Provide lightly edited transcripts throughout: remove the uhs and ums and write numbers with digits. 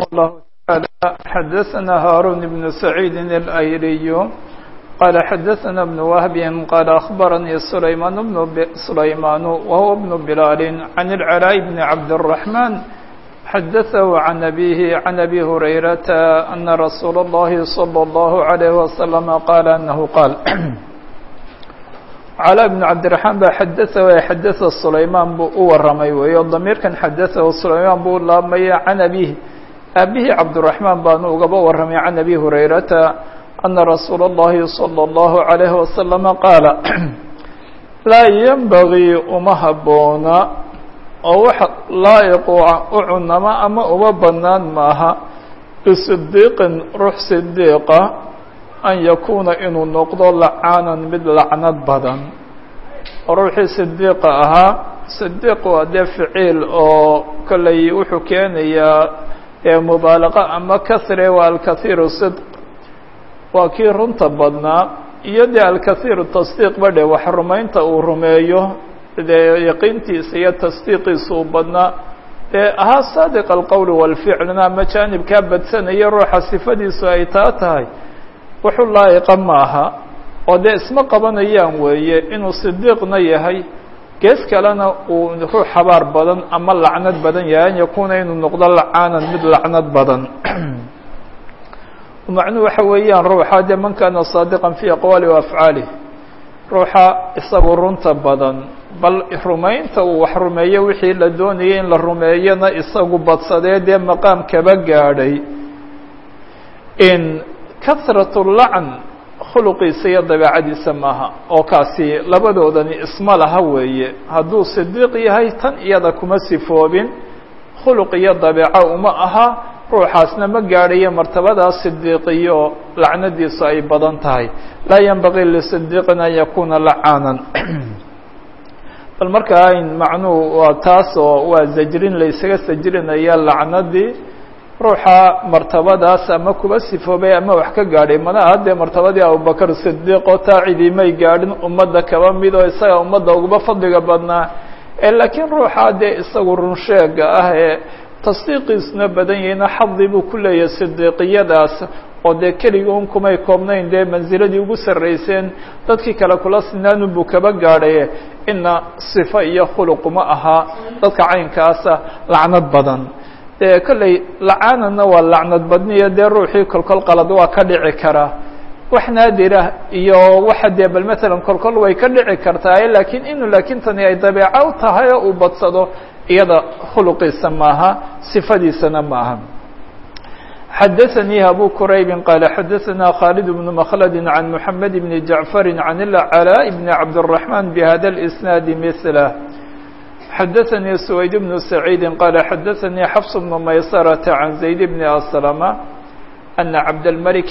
الله تعالى حدثنا هارون بن سعيد الأيلي قال حدثنا ابن وهب قال أخبرني سليمان وهو ابن بلال عن العلاء بن عبد الرحمن حدثه عن أبيه عن أبي هريرة أن رسول الله صلى الله عليه وسلم قال أنه قال علاء بن عبد الرحمن حدثه ويحدث سليمان ورمي والضمير كان حدثه سليمان لامي عن أبيه عبد الرحمن بانو ورمي عن أبي هريرة أن رسول الله صلى الله عليه وسلم قال لا ينبغي أمهبونا أو لائق أعنما أما أبنان maaha لصديق روح صديقة أن يكون إنuu noqdo لacاaنا mid lacnad badan ruuxii صديقة ahaa صديq waa dee ficiil oo kolley wuxuu keenayaa مبaalغة ama kasre waa الكثير صدق waa kii runta badnaa iyo dee الكثير تصديq badhe wax rumaynta uu rumeeyo dee yaqiintiisa iyo tasdiiqiisa uu badnaa dee ahaa saadiq alqowl walficlna ama jaanibkaa badsanaya ruuxa sifadiisu ay taa tahay wuxuu laa'iqa maaha oo dee isma qabanayaan weeye inuu sidiiqna yahay gees kalena uu ruux habaar badan ama lacnad badan yahay an yakuuna inuu noqdo lacaanan mid lacnad badan macnuhu waxa weeyaan ruuxa dee man kaana saadiqan fii aqwaali wa afcaalih ruuxa isagu runta badan bal rumaynta uu wax rumeeyo wixii la doonayay in la rumeeyana isagu badsadee dee maqaam kaba gaadhay in kasratu lacn khuluqiisa iyo dabeecadiisa maaha oo kaasi labadoodani isma laha weeye hadduu sidiiq yahay tan iyada kuma sifoobin khuluq iyo dabeeco uma aha ruuxaasna ma gaadhayo martabadaas sidiiqiyo lacnadiisu ay badan tahay laa yanbagii lisidiiqin an yakuuna lacaanan bal markaa macnuhu waa taas oo waa zajrin laysaga sajrinaya lacnadii ruuxa martabadaas ama kuba sifoobay ama wax ka gaadhay mana aha dee martabadii abubakar sidiiq oo taa cidii may gaadhin ummadda kaba mid oo isaga ummadda uguba fadliga badnaa laakiin ruuxa dee isagu runsheega ah ee tasdiiqiisuna badan yahayna xadi buu ku leeyahay sidiiqiyadaas oo dee keligii un kumay koobnayn dee mansiladii ugu sarrayseen dadkii kale kula sinaanun buu kaba gaadhay ina صifo iyo khuluquma aha dadka caynkaasa lacnad badan dee kolley lacaanana waa lacnad badniyo dee ruuxii kolkol qalad waa ka dhici karaa wax naadira iyo waxa dee bal matalan kolkol way ka dhici kartaa laakiin tani ay dabeeco u tahay oo uu badsado iyada khuluqiisa maaha sifadiisana maaha xadaثnي أbو كرayb qال xadaثna khالد بن مkلد عن محمد بن جعفر عن العلاء بن عبد الرحمن بhذا الإسناaد مثله xadaثnي سويد بن سعيد qال xadaثnي xفص بن مyسرة عن زيد بن أسلم أن عبدالملك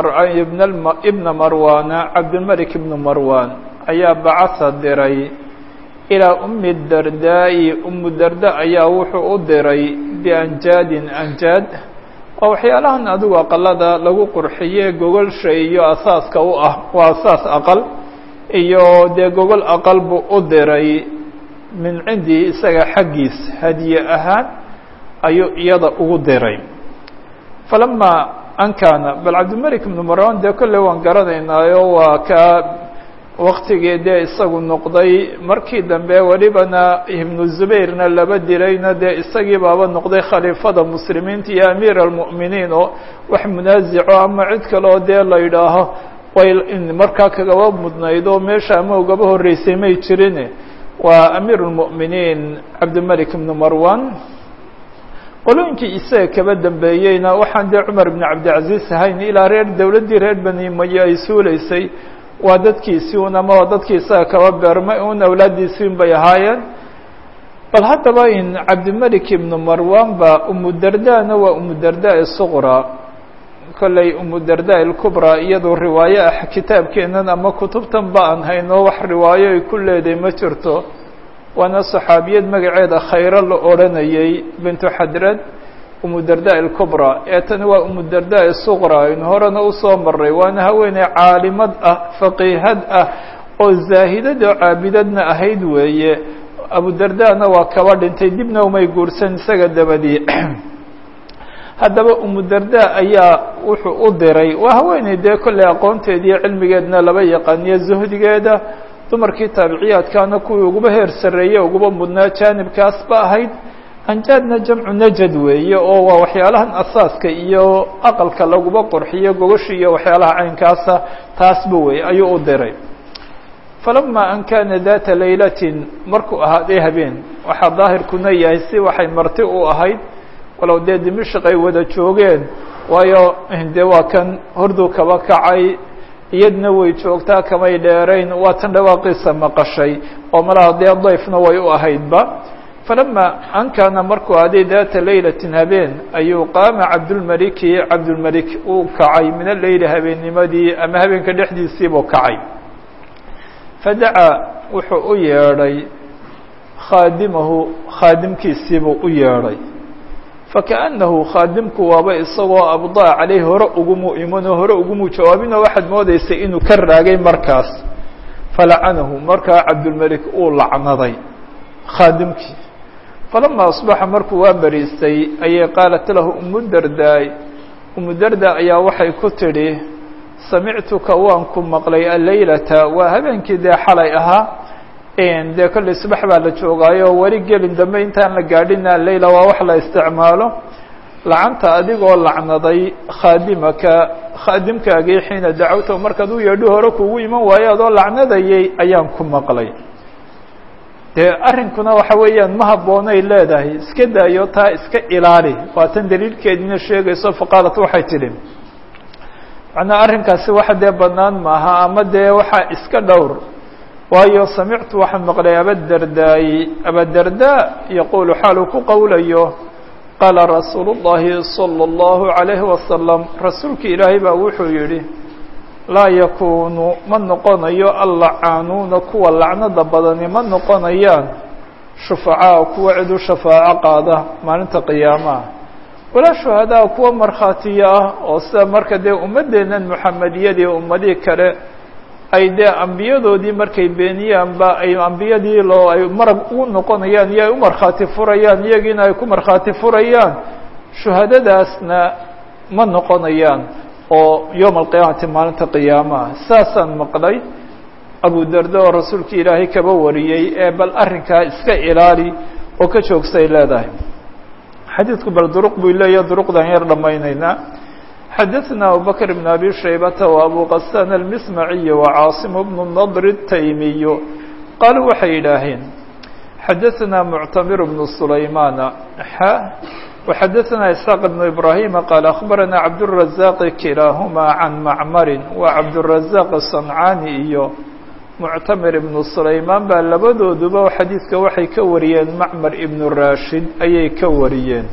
بن مروان عبدالملك بن مروان ayaa bacثa diray إلى أم الدرداء أم الدرداء ayaa wuxuu u diray بأنjاad أنjاad oo waxyaalahan adigu aqalada lagu qurxiye gogolsha iyo asaaska u ah waa asaas aqal iyo dee gogol aqal buu u diray min cindi isaga xaggiis hadiye ahaan ayuu iyada ugu diray falama an kaana bal cabdilmalik ibnu marwan dee kolley waan garanaynaayo waa ka waktigii dee isagu noqday markii dambe welibana ibnu zubayrna laba dilayna dee isagii baaba noqday khaliifada muslimiinta iyo amiir almu'miniin oo wax munaasico ama cid kale oo dee la yidhaaho way markaa kagaba mudnayd oo meesha ama ugaba horreysay may jirin waa amiir اlmu'miniin cabdilmalik ibnu marwan qolooyinkii isaga kaba dambeeyeyna waxaan dee cumar ibn cabdilcaziz ahayn ilaa dowladdii reer bani umaye ay suulaysay waa dadkiisii un ama waa dadkii isaga kaba beermay un awlaaddiisii un bay ahaayeen bal haddaba in cabdilmalik ibnu marwan ba umudardaana waa umudarda suqra kolley umudarda ilkubra iyadoo riwaayo ah kitaabkeenan ama kutubtan ba aan hayno wax riwaayo ay ku leedahay ma jirto waana saxaabiyad magaceeda khayro la odhanayay bintu xadrad umudarda ilkubra tani waa umudarda suqra in horena usoo maray waana haweeney caalimad ah faqiihad ah oo zaahidad oo caabidadna ahayd weeye abudardana waa kaba dhintay dibna umay guursan isaga dabadii haddaba umu darda ayaa wuxuu u diray waa haweeney dee kolley aqoonteediiyo cilmigeedna laba yaqaaniyo zuhdigeeda dumarkii taabiciyaadkaana kuwii uguba heer sarreeye uguba mudnaa jaanibkaas ba ahayd anjaadna jamcu najad weeye oo waa waxyaalahan asaaska iyo aqalka laguba qurxiyo gogoshi iyo waxyaalaha caynkaasa taasba weeye ayuu u diray falama an kana data laylatin markuu ahaaday habeen waxaa daahirkuna yahay si waxay marti u ahayd walow dee dimashq ay wada joogeen waayo de waa kan hordu kaba kacay iyadna way joogtaa kamay dheerayn waa tan dhawaaqiisa maqashay oo malaha dee dayfna way u ahaydba falama an kaana markuu ahaaday data laylatin habeen ayuu qaama cabdulmalik uu kacay min aleyli habeennimadii ama habeenka dhexdiisiibuu kacay fadacaa wuxuu u yeedhay khaadimahu khaadimkiisiibuu u yeedhay fakaأnnahu khaadimku waaba isagoo abdaa caleyh hore ugumu imanoo hore ugumu jawaabinoo waxaad moodeysay inuu ka raagay markaas falacanahu markaa cabdulmalik uu lacnaday khaadimkii falama asbaxa markuu waa bariistay ayay qaalat lahu umu darda ayaa waxay ku tidhi samictuka waan ku maqlay alleylata waa habeenkii dee xalay ahaa dee kolley subax baa la joogaayo weli gelin dambe intaan la gaadhina alleyla waa wax la isticmaalo lacanta adigoo lacnaday khaadimkaagii xiina dacawta markaad u yeedho hore kugu iman waayo adoo lacnadayay ayaan ku maqlay dee arrinkuna waxa weeyaan ma habboonay leedahay iska daayo taa iska ilaali waa tan daliilkeediina sheegayso faqaalat waxay tidhi macnaa arrinkaasi waxa dee bannaan maaha ama dee waxaa iska dhowr waayo samictu waxaan maqlay abadarda yaquulu xaaluu ku qowlayo qaala rasuulu الlahi salى الlahu عalayhi wasalam rasuulka ilaahay baa wuxuu yihi laa yakunu ma noqonayo allacaanuuna kuwa lacnada badani ma noqonayaan shufacaa kuwa cid u shafaaco qaada maalinta qiyaamaha walaa shuhadaa kuwa markhaatiya ah oo sida marka dee ummadeennan muxamediyadii ummadihii kale ay dee ambiyadoodii markay beeniyaanba ay ambiyadii ay marag ugu noqonayaan iyo ay u markhaati furayaan iyagiina ay ku markhaati furayaan shuhadadaasna ma noqonayaan oo yowma alqiyaamati maalinta qiyaamaha saasaan maqlay abu darda oo rasuulka ilaahay kaba wariyey ee bal arrinkaa iska ilaali oo ka joogsay leedahay xadiidku bal duruq buu leeyahay duruqdan yar dhammaynaynaa xadaثna abubakr بn abi shaybata وabu qasan almismaciy وcaasim bn nadr الtaymiy qaaluu waxay yidhaaheen xadaثna muctamir bn sulaymana وxadaثna isxaaq bn ibrahima qaal akhbarana cabdالrazaq kilaahuma can macmari wa cabdالrazaq صancani iyo muctamir ibn sulaymaan baa labadooduba xadiidka waxay ka wariyeen macmar ibn rashid ayay ka wariyeen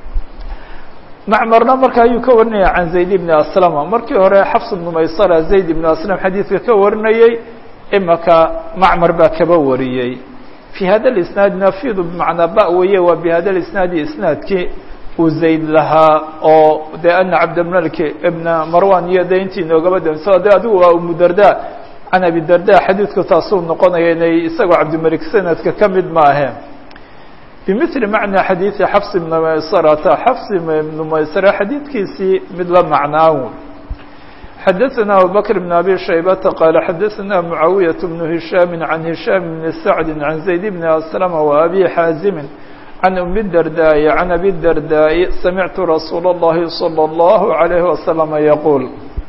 macmarna marka ayuu ka warinaya can zayd ibn aslama markii hore xafs ibnu maysara zayd ibn aslam xadiidka ka warinayey imaka macmar baa kaba wariyey fii hada isnaad nafidu bimacnaa ba weye waa bi hada isnaadi isnaadkii uu zayd lahaa oo de ana cabdilmalik ibna marwan iyo de intii noogaba damso de adigu waa umu darda can abi darda xadiidku taasuu noqonaya inay isagoo cabdilmalik sanadka ka mid ma ahe bimili macnaa xadiidi xafs ibna maysarata xafs ibnu maysara xadiidkiisii mid la macnaawo xadaثna abubakr bn abi shaybata qaala xadaثna mucaawiyaة bnu hishaami can hishaam bni sacdi can zayd bni aslama وabi xaazimi can umi dardaa'i can abi dardaa'i samictu rasuula اllahi salى اllahu عalayhi wasalama yaquul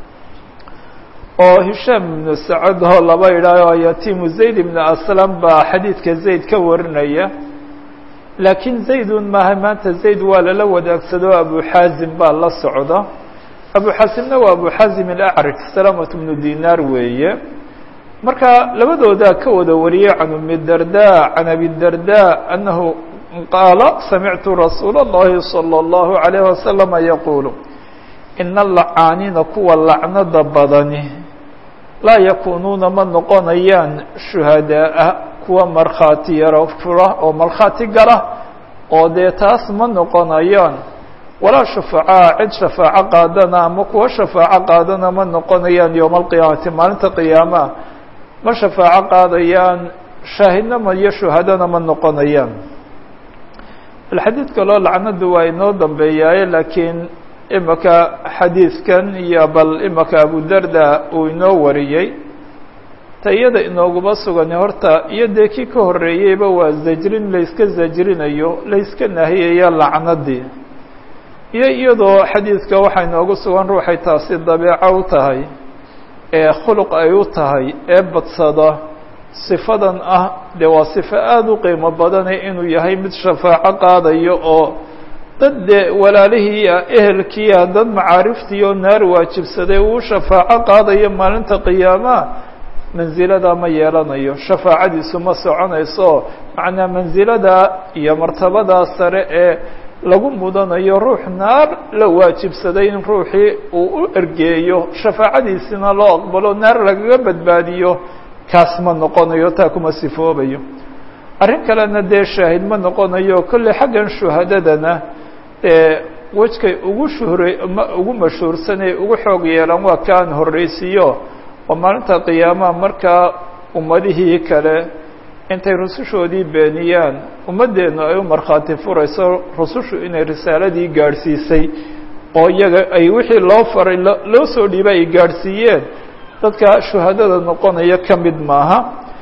oo hishaam ibnu sacd oo laba idhaaho yatimu zayd ibni aslam baa xadiidka zayd ka warinaya laakiin zaydun maaha maanta zayd waa lala wadaagsado abu xaazim baa la socda abu xaasimna waa abu xaazim alacraj salamat bnu dinaar weeye marka labadoodaa ka wada wariyey can umi darda can abi darda annahu qaala samictu rasuula اllahi salى اllahu عalayhi wasalama yaquulu ina alacaaniina kuwa lacnada badani laa yakunuuna ma noqonayaan shuhadaaa kuwa markhaati yaro fura oo markhaati gala oo dee taas ma noqonayaan walaa shufacaa cid shafaaco qaadana ama kuwa shafaaco qaadana ma noqonayaan yowma alqiyaamati maalinta qiyaamaha ma shafaaco qaadayaan shaahidna ma iyo shuhadana ma noqonayaan xadiid kaloo lacnadu waa inoo dambeeyaaye laakiin imaka xadiidkan iyo bal imaka abudarda uu inoo wariyey ta iyada inooguma sugani horta iyo dee kii ka horreeyeyba waa zajrin layska zajrinayo layska nahiyaya lacnadii iyo iyadoo xadiidka waxaa inoogu sugan ruuxay taasi dabeeco u tahay ee khuluq ay u tahay ee badsada sifadan ah dee waa sifo aada u qiimo badane inuu yahay mid shafaaco qaadayo oo dad dee walaalihiia ehelkiia dad macaariftii oo naar waajibsaday uu shafaaco qaadayo maalinta qiyaamaha mansilada ma yeelanayo shafaacadiisu ma soconayso macnaa mansilada iyo martabadaa sare ee lagu mudanayo ruux naar la waajibsaday in ruuxii uu u ergeeyo shafaacadiisina loo aqbalo naar lagaga badbaadiyo kaas ma noqonayo taa kuma sifoobayo arrin kalena dee shaahid ma noqonayo kolley xaggan shuhadadana wejkay ugu mashhuursanay ugu xoog yeelan waa kaan horreysiiyo oo maalinta qiyaamaha markaa ummadihii kale intay rusushoodii beeniyaan ummaddeenu ay u markhaati furayso rusushu inay risaaladii gaadhsiisay oo iyaga ay wixii loo faray loo soo dhiibay ay gaadhsiiyeen dadka shuhadada noqonaya ka mid maaha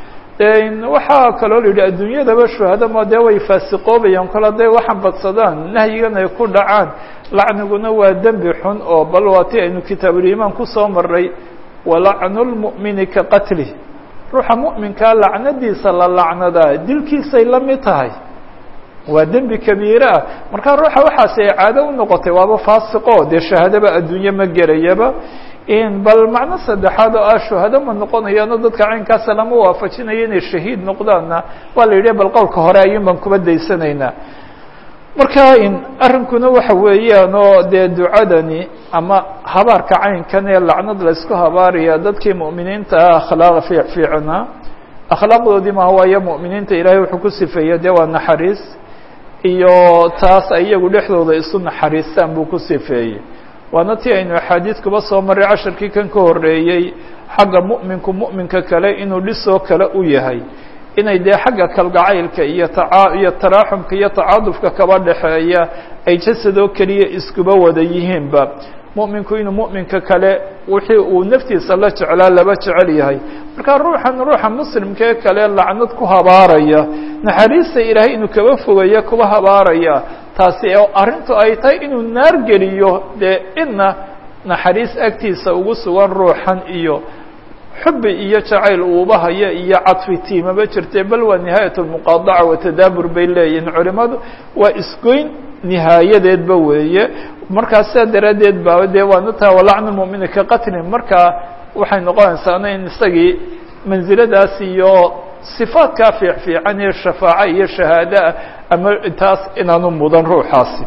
waxaa kaloo la yidhi adduunyadaba shuhada ma dee way faasiqoobayaan kol hadday waxaan badsadaan nahyigan ay ku dhacaan lacniguna waa dembi xun oo bal waa ti aynu kitaabuliimaan kusoo maray walacnu lmu'mini ka qatlih ruuxa mu'minkaa lacnadiisa la lacnadaa dilkiisay la mid tahay waa dembi kabiire ah markaa ruuxa waxaasi ay caado u noqotay waaba faasiqo dee shahaadaba adduunye ma gerayaba bal macno saddexaad oo ah shuhado ma noqonayaano dadka caynkaasa lama waafajinayo inay shahiid noqdaanna waa la yidhi bal qowlka hore ayuun baan kuba daysanaynaa marka arrinkuna waxa weeyaan oo dee ducadani ama habaarka caynkan ee lacnad la isku habaaraya dadkii mu'miniinta ah akhlaaq fiicnaa akhlaaqdoodii maha waayo mu'miniinta ilaahay wuxuu ku sifeeyey dee waa naxariis iyo taas ay iyagu dhexdooda isu naxariistaan buu ku sifeeyey waana ti aynu axaadiid kuba soo maray casharkii kan ka horreeyey xagga mu'minku mu'minka kale inuu dhisoo kale u yahay inay dee xagga kalgacaylka iyo iyo taraaxumka iyo tacaadufka kaba dhexeeya ay jasadoo keliya iskuba wada yihiinba mu'minku inuu mu'minka kale wixii uu naftiisa la jeclaa laba jecel yahay marka ruuxa muslimka ee kale lacnad ku habaaraya naxariista ilaahay inuu kaba fogaya kuba habaaraya taasi arrintu ay tahay inuu naar geliyo dee ina naxariis agtiisa ugu sugan ruuxan iyo xubi iyo jacayl uuba haya iyo cadfi tiimaba jirtee bal waa nihaayat lmuqaadaca watadaabur bay leeyihin culimadu waa isgoyn nihaayadeedba weeye markaa sidaa daraaddeed ba dee waana taa walacnu mumini ka qatlin markaa waxay noqonaysaana in isagii mansiladaas iyo sifaadkaa fiican iyo shafaaca iyo shahaadaa ama taas inaanu mudan ruuxaasi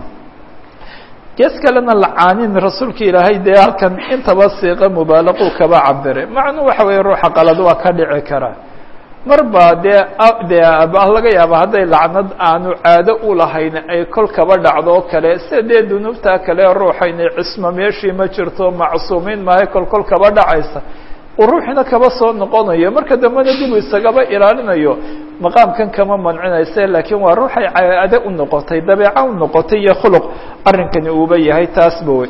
gees kalena lacaanin rasuulka ilaahay dee halkan intaba siiqa mubaalaquu kaba cabiray macnuu waxa weeye ruuxa qalad waa ka dhici karaa marba laga yaaba hadday lacnad aanu caado u lahayn ay kol kaba dhacdo o kale sida dee dunuubtaa kale ruuxaynay cismo meeshii ma jirto macsuumiin maahay kol kaba dhacaysa uu ruuxina kaba soo noqonayo marka dambena dib u isagaba ilaalinayo maqaamkan kama mancinayse laakiin waa ruuxay caado u noqotay dabeeco u noqotay iyo khuluq arrinkani uuba yahay taasba wey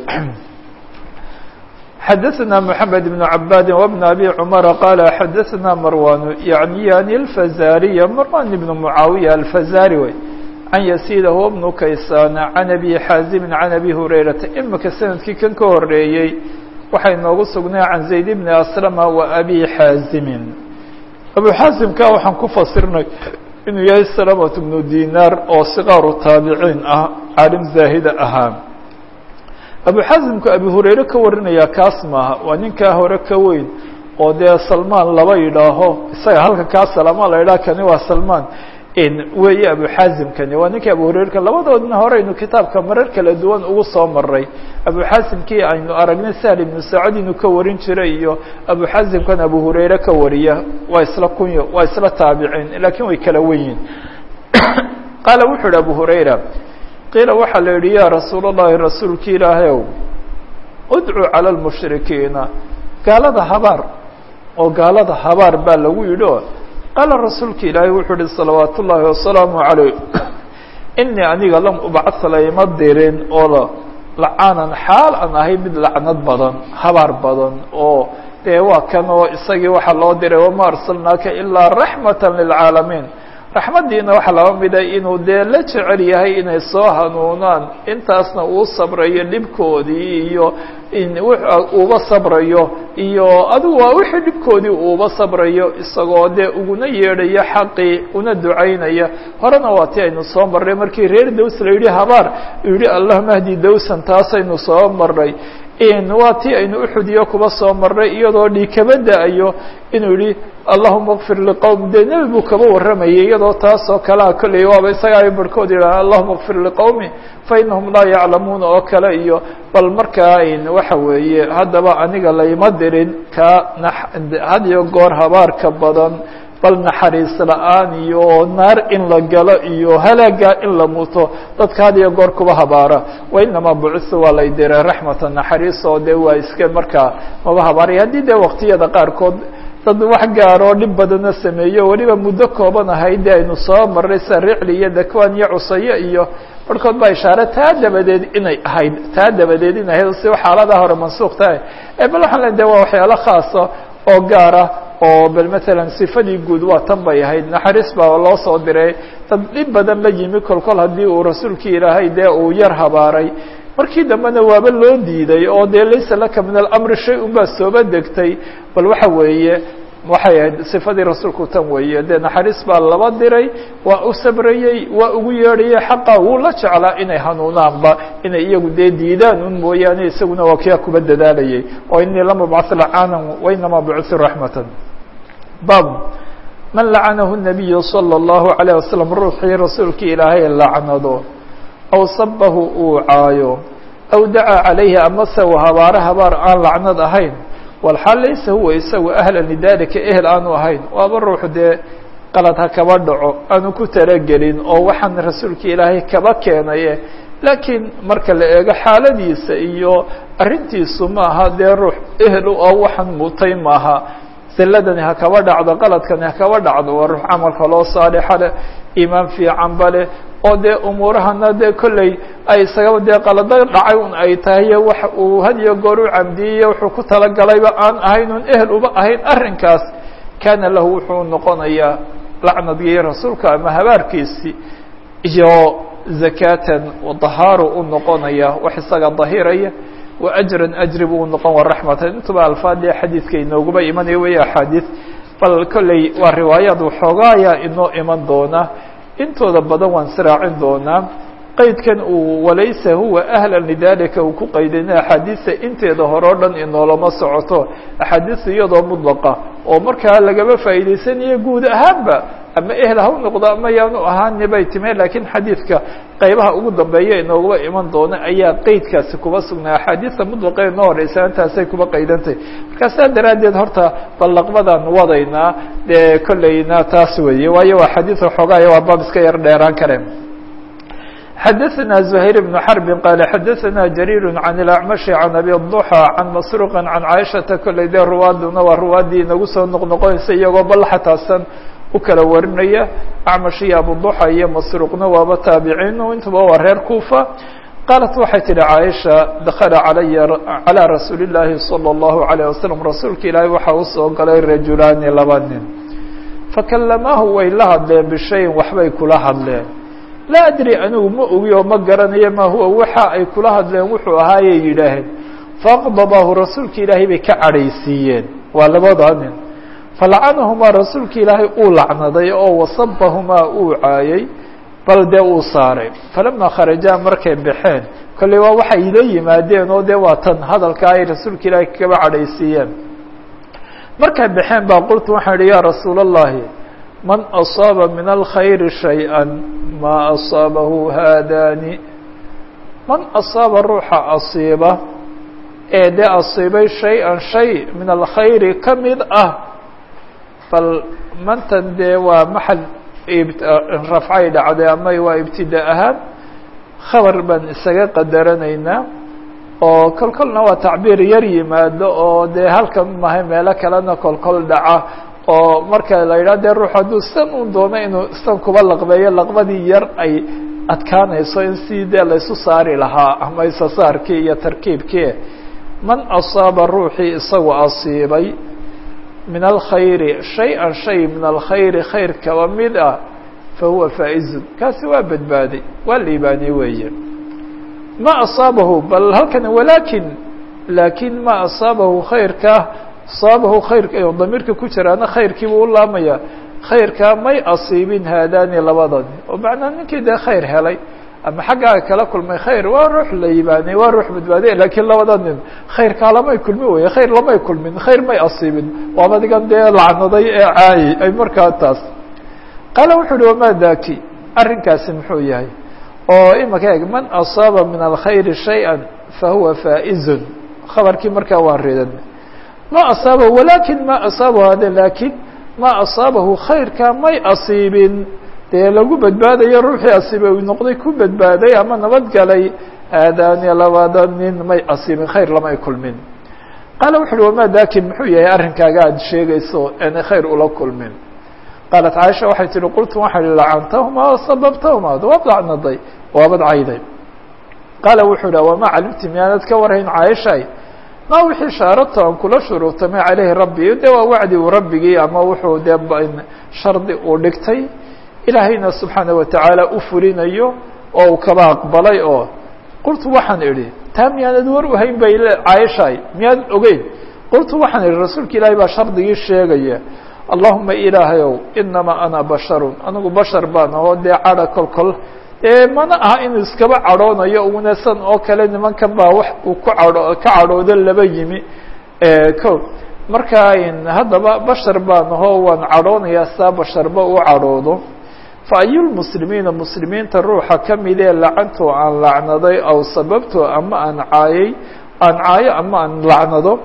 xadaثna محamed بن عباd وبن أbي cمر qال xadaثna مrوان يعني الفزاriي مrوان بن معاaوية الفزاrي wey عن يسيد هو بن kaysاn عن أbي xاaزم عن أbي هريرaةa imika sanadkii kan ka horeeyey waxay noogu sugnay عن زayd بن أسلم وأbي xاaزم أbو xاaزمka waxaan ku fasirnay inuu yahay سلمة بن ديناr oo صغاaر تaaبعيin ah caalim زاahida ahaa abu xasimku abi hurayre ka warinaya kaas maaha waa ninkaa hore ka weyn oo dee salmaan laba yidhaaho isaga halka kaa salama la yidhaha kani waa salmaan weeye abu xasimkani waa ninkii abu hurayre labadoodna horeynu kitaabka marar kala duwan ugu soo maray abu xasimkii aynu aragnay sahl ibnu saacad inuu ka warin jiray iyo abu xasimkan abu hurayre ka wariya waa isla kunyo waa isla taabiciin laakiin way kala wen yihin qaala wuxuu ihi abu hurayra qiila waxaa la yidhi yaa rasuul الlahi rasuulki ilaahayow udcu calى الmushrikiina gaalada habaar oo gaalada habaar baa lagu yidhi o qaala rasuulka ilaahay wuxuu ihi salawaat ullaahi wasalaamu عalayh inii aniga lam ubcad layma dirin oo lacaanan xaal aan ahay mid lacnad badan habaar badan oo dee waa kan oo isagii waxaa loo diray wama arsalnaaka ilaa raxmata lilcaalamiin raxmaddiina waxaa laba mida inuu dee la jecel yahay inay soo hanuunaan intaasna uu sabrayo dhibkoodii iyo uuba sabrayo iyo adigu waa wixii dhibkoodii uuba sabrayo isagoo dee uguna yeedhaya xaqii una ducaynaya horena waa ti aynu soo marray markii reer daws la yidhi habaar yihi allahuma hdi dawsan taasaynu soo marray waa ti aynu uxudiyo kuba soo marray iyadoo dhii kaba da-ayo inuu yihi allahuma kfir liqowm dee nebi buu kaba warramayay iyadoo taasoo kalea kolley waaba isaga ay barhkood yidhaha allahuma kfir liqowmi fainahum laa yaclamuuna oo kale iyo bal markaa waxa weeye haddaba aniga layma dirin ka had iyo goor habaarka badan bal naxariis la-aan iyo naar in la galo iyo halaaga in la muto dadka had iyo goor kuba habaara wainamaa bucisu waa lay diray raxmata naxariis oo dee waa iska markaa maba habaaray haddii dee waqtiyada qaarkood dad wax gaaroo dhib badana sameeyo weliba muddo kooban ahayd dee aynu soo marray sida ricli iyo dakwan iyo cusayo iyo barhkood baa ishaare taa dabadeed inay ahayd si xaaladaha hore mansuuq tahay bal waxaan le de waa waxyaalo khaasa oo gaara oo bal matalan sifadii guud waa tan bay ahayd naxariis baa loo soo diray dad dhib badan la yimi kolkol haddii uu rasuulkii ilaahay dee uu yar habaaray markii dambena waaba loo diiday oo dee laysa laka min alamri shay un baa sooba degtay bal waxa weeye waxay ahayd sifadii rasuulku tan weeye dee naxariis baa laba diray waa u sabrayey waa ugu yeedhayay xaqa wuu la jeclaa inay hanuunaanba inay iyagu dee diidaan un mooyaane isaguna waa kia kuba dadaalayay oo inii lam ubcad lacaanan wainamaa bucitu raxmatan bab man lacanahu الnabiyu salى الlahu عalيه wasalam ruuxii rasuulkii ilaahay lacnado aw sabahu uu caayo aw dacaa calayhi amase habaare habaar aan lacnad ahayn walxaal laysa huwa isagu ahlan lidalika ehel aanu ahayn waaba ruuxu dee qalad ha kaba dhaco aanu ku talagelin oo waxaan rasuulka ilaahay kaba keenaye laakiin marka la eego xaaladiisa iyo arrintiisu maaha dee ruux ehel u oo waxaan mutay maaha silladani ha kaba dhacdo qaladkani ha kaba dhacdo waa ruux camalka loo saalixa leh iimaan fiican ba leh oo dee umuurahana dee kolley ay isagaba dee qalado dhacay un ay tahay wax uu had iyo goor u camdiyey wuxuu ku talagalayba aan ahayn un ehel uba ahayn arrinkaas kaana lahu wuxuu noqonayaa lacnadgii rasuulka ama habaarkiisii iyo zakatan dahaaro u noqonaya wax isaga dahiraya wa ajran ajri buu noqon wa raxmatan intuba alfaadii xadiidka inooguma imanaya wey axaadiid bal kolley waa riwaayaad waxoogaaya inoo iman doona intooda badan waan siraacin doonaa qaydkan uu walaysa huwa ahlan lidalika uu ku qaydayna axaadiista inteeda hore o dhan inoolama socoto axaadiista iyadoo mudlaqa oo markaa lagaba faa'iidaysanayo guud ahaanba ama ehel ha u noqdo ama yaanu ahaani bay timeen laakiin xadiidka qaybaha ugu dambeeya inoogaba iman doona ayaa qeydkaasi kuba sugnaa axaadiista mudlaqa inoo horeysa intaasay kuba qaydantay markaa saa daraaddeed horta ballaqbadan wadaynaa dee kolleyna taas weeye waayo waa xadiid waxoogaaya waa baab iska yar dheeraan kare xadaثna زhayr بن xرb qال xadaثna jarيir عan الأعmaشh عan abi الضحى عan masروq عan caaشhaةa kolley dee ruwaaduna waa ruwaadii inagu soo noqnoqonaysa iyagoo bal xataasan u kala warinaya acmash iyo abuضحى iyo masruuqna waaba taabiciin intuba waa reer kufa qaalat waxay tihi caaisha dakla calaya calىa rasuuli الlahi salى الlahu عalيه wasalam rasuulka ilaahay waxaa usoo galay rajulaani laba nin fakalamahu way la hadleen bishayin waxbay kula hadleen laa adri anigu ma ogi oo ma garanayo ma huwa waxa ay kula hadleen wuxuu ahaayay yidhaaheen faaqdabahu rasuulka ilaahay bay ka cadhaysiiyeen waa labadaa nin falacanahumaa rasuulka ilaahay uu lacnaday oo wasabahumaa uu caayay bal dee uu saaray falamaa kharajaa markay baxeen kolley waa waxay la yimaadeen oo dee waa tan hadalka ay rasuulka ilaahay kaba cadhaysiiyeen markay baxeen baa qultu waxaan idhi yaa rasuula allahi man asaaba min alkhayri shay-an maa asaabahu haadani man asaaba ruuxa asiiba ee dee asiibay shay-an shay min alkhayri ka mid ah bal mantan dee waa maxal rafcay dhacday ama waa ibtidaa ahaan khabar baan isaga qadaranaynaa oo kolkolna waa tacbiir yar yimaado oo dee halkan mahay meelo kalena kolkol dhaca oo marka la yidhaha dee ruux hadduu san un doono inuu san kuba laqbeeyo laqbadii yar ay adkaanayso in si dee laysu saari lahaa ama isasaarkii iyo tarkiibkii man asaaba ruuxii isagu asiibay min alkhayri shay-an shay min alkhayri khayr kaba mid ah fahuwa faaizun kaasi waa badbaaday waa liibaanay weeye ma asaabahu bal halkan laakin ma asaabahu khayrka asaabahu khayrka damiirka ku jiraana khayrkiibu u laamaya khayrkaa may asiibin haadaani labadani oo macnaa ninkii dee khayr helay ama xaggaaga kala kulmay khayr waa ruux la yibaanay waa ruux badbaaday lakiin labada nin khayrkaa lamay kulmin weye khayr lamay kulmin khayr may asiibin waaba digan dee lacnaday ee caayi ay markaa taas qaala wuxuu uhi wamaa daki arrinkaasi muxuu yahay oo imaka eeg man asaaba min alkhayri shay-an fahuwa faa'izun khabarkii markaa waan ridan ma asaaba walakin ma asaabahu hada lakin ma asaabahu khayrkaa may asiibin dee lagu badbaadayo ruuxii asiibay uu noqday ku badbaaday ama nabadgalay haadaani labada nin may asiibin khayr lamay kulmin qaala wuxu uhi wamaa daki muxuu yahay arrinkaaga aad sheegayso aanay khayr ula kulmin qaalat caaisha waxay tihi qultu waxaa ihi lacantahuma wasababtahuma waad lacnaday waabad cayday qaala wuxuu ihi wamaa calimti miyaanad ka warhayn caaishay maa wixii shaarata aan kula shuruutamay caleyhi rabbi dee waa wacdi uu rabbigii ama wuxuu dee shardi uu dhigtay ilaahayna subxaana watacaala u fulinayo oo uu kaba aqbalay oo qultu waxaan idhi taa miyaanad war uhayn bay caaishay miyaanad ogeyn qultu waxaan idhi rasuulka ilaahay baa shardigii sheegaya allahuma ilaahayow inamaa ana basharun anigu bashar baan ahoo dee cadha kolkol mana aha inuu iskaba cadhoonayo unasan oo kale nimankan baa wax uu ka cadhoodo laba yimi ko marka haddaba bashar baan ahoo waan cadhoonayaa saa basharba u cadhoodo fa ayulmuslimiina muslimiinta ruuxa kamidee lacanto aan lacnaday aw sababto ama aan caayo ama aan lacnado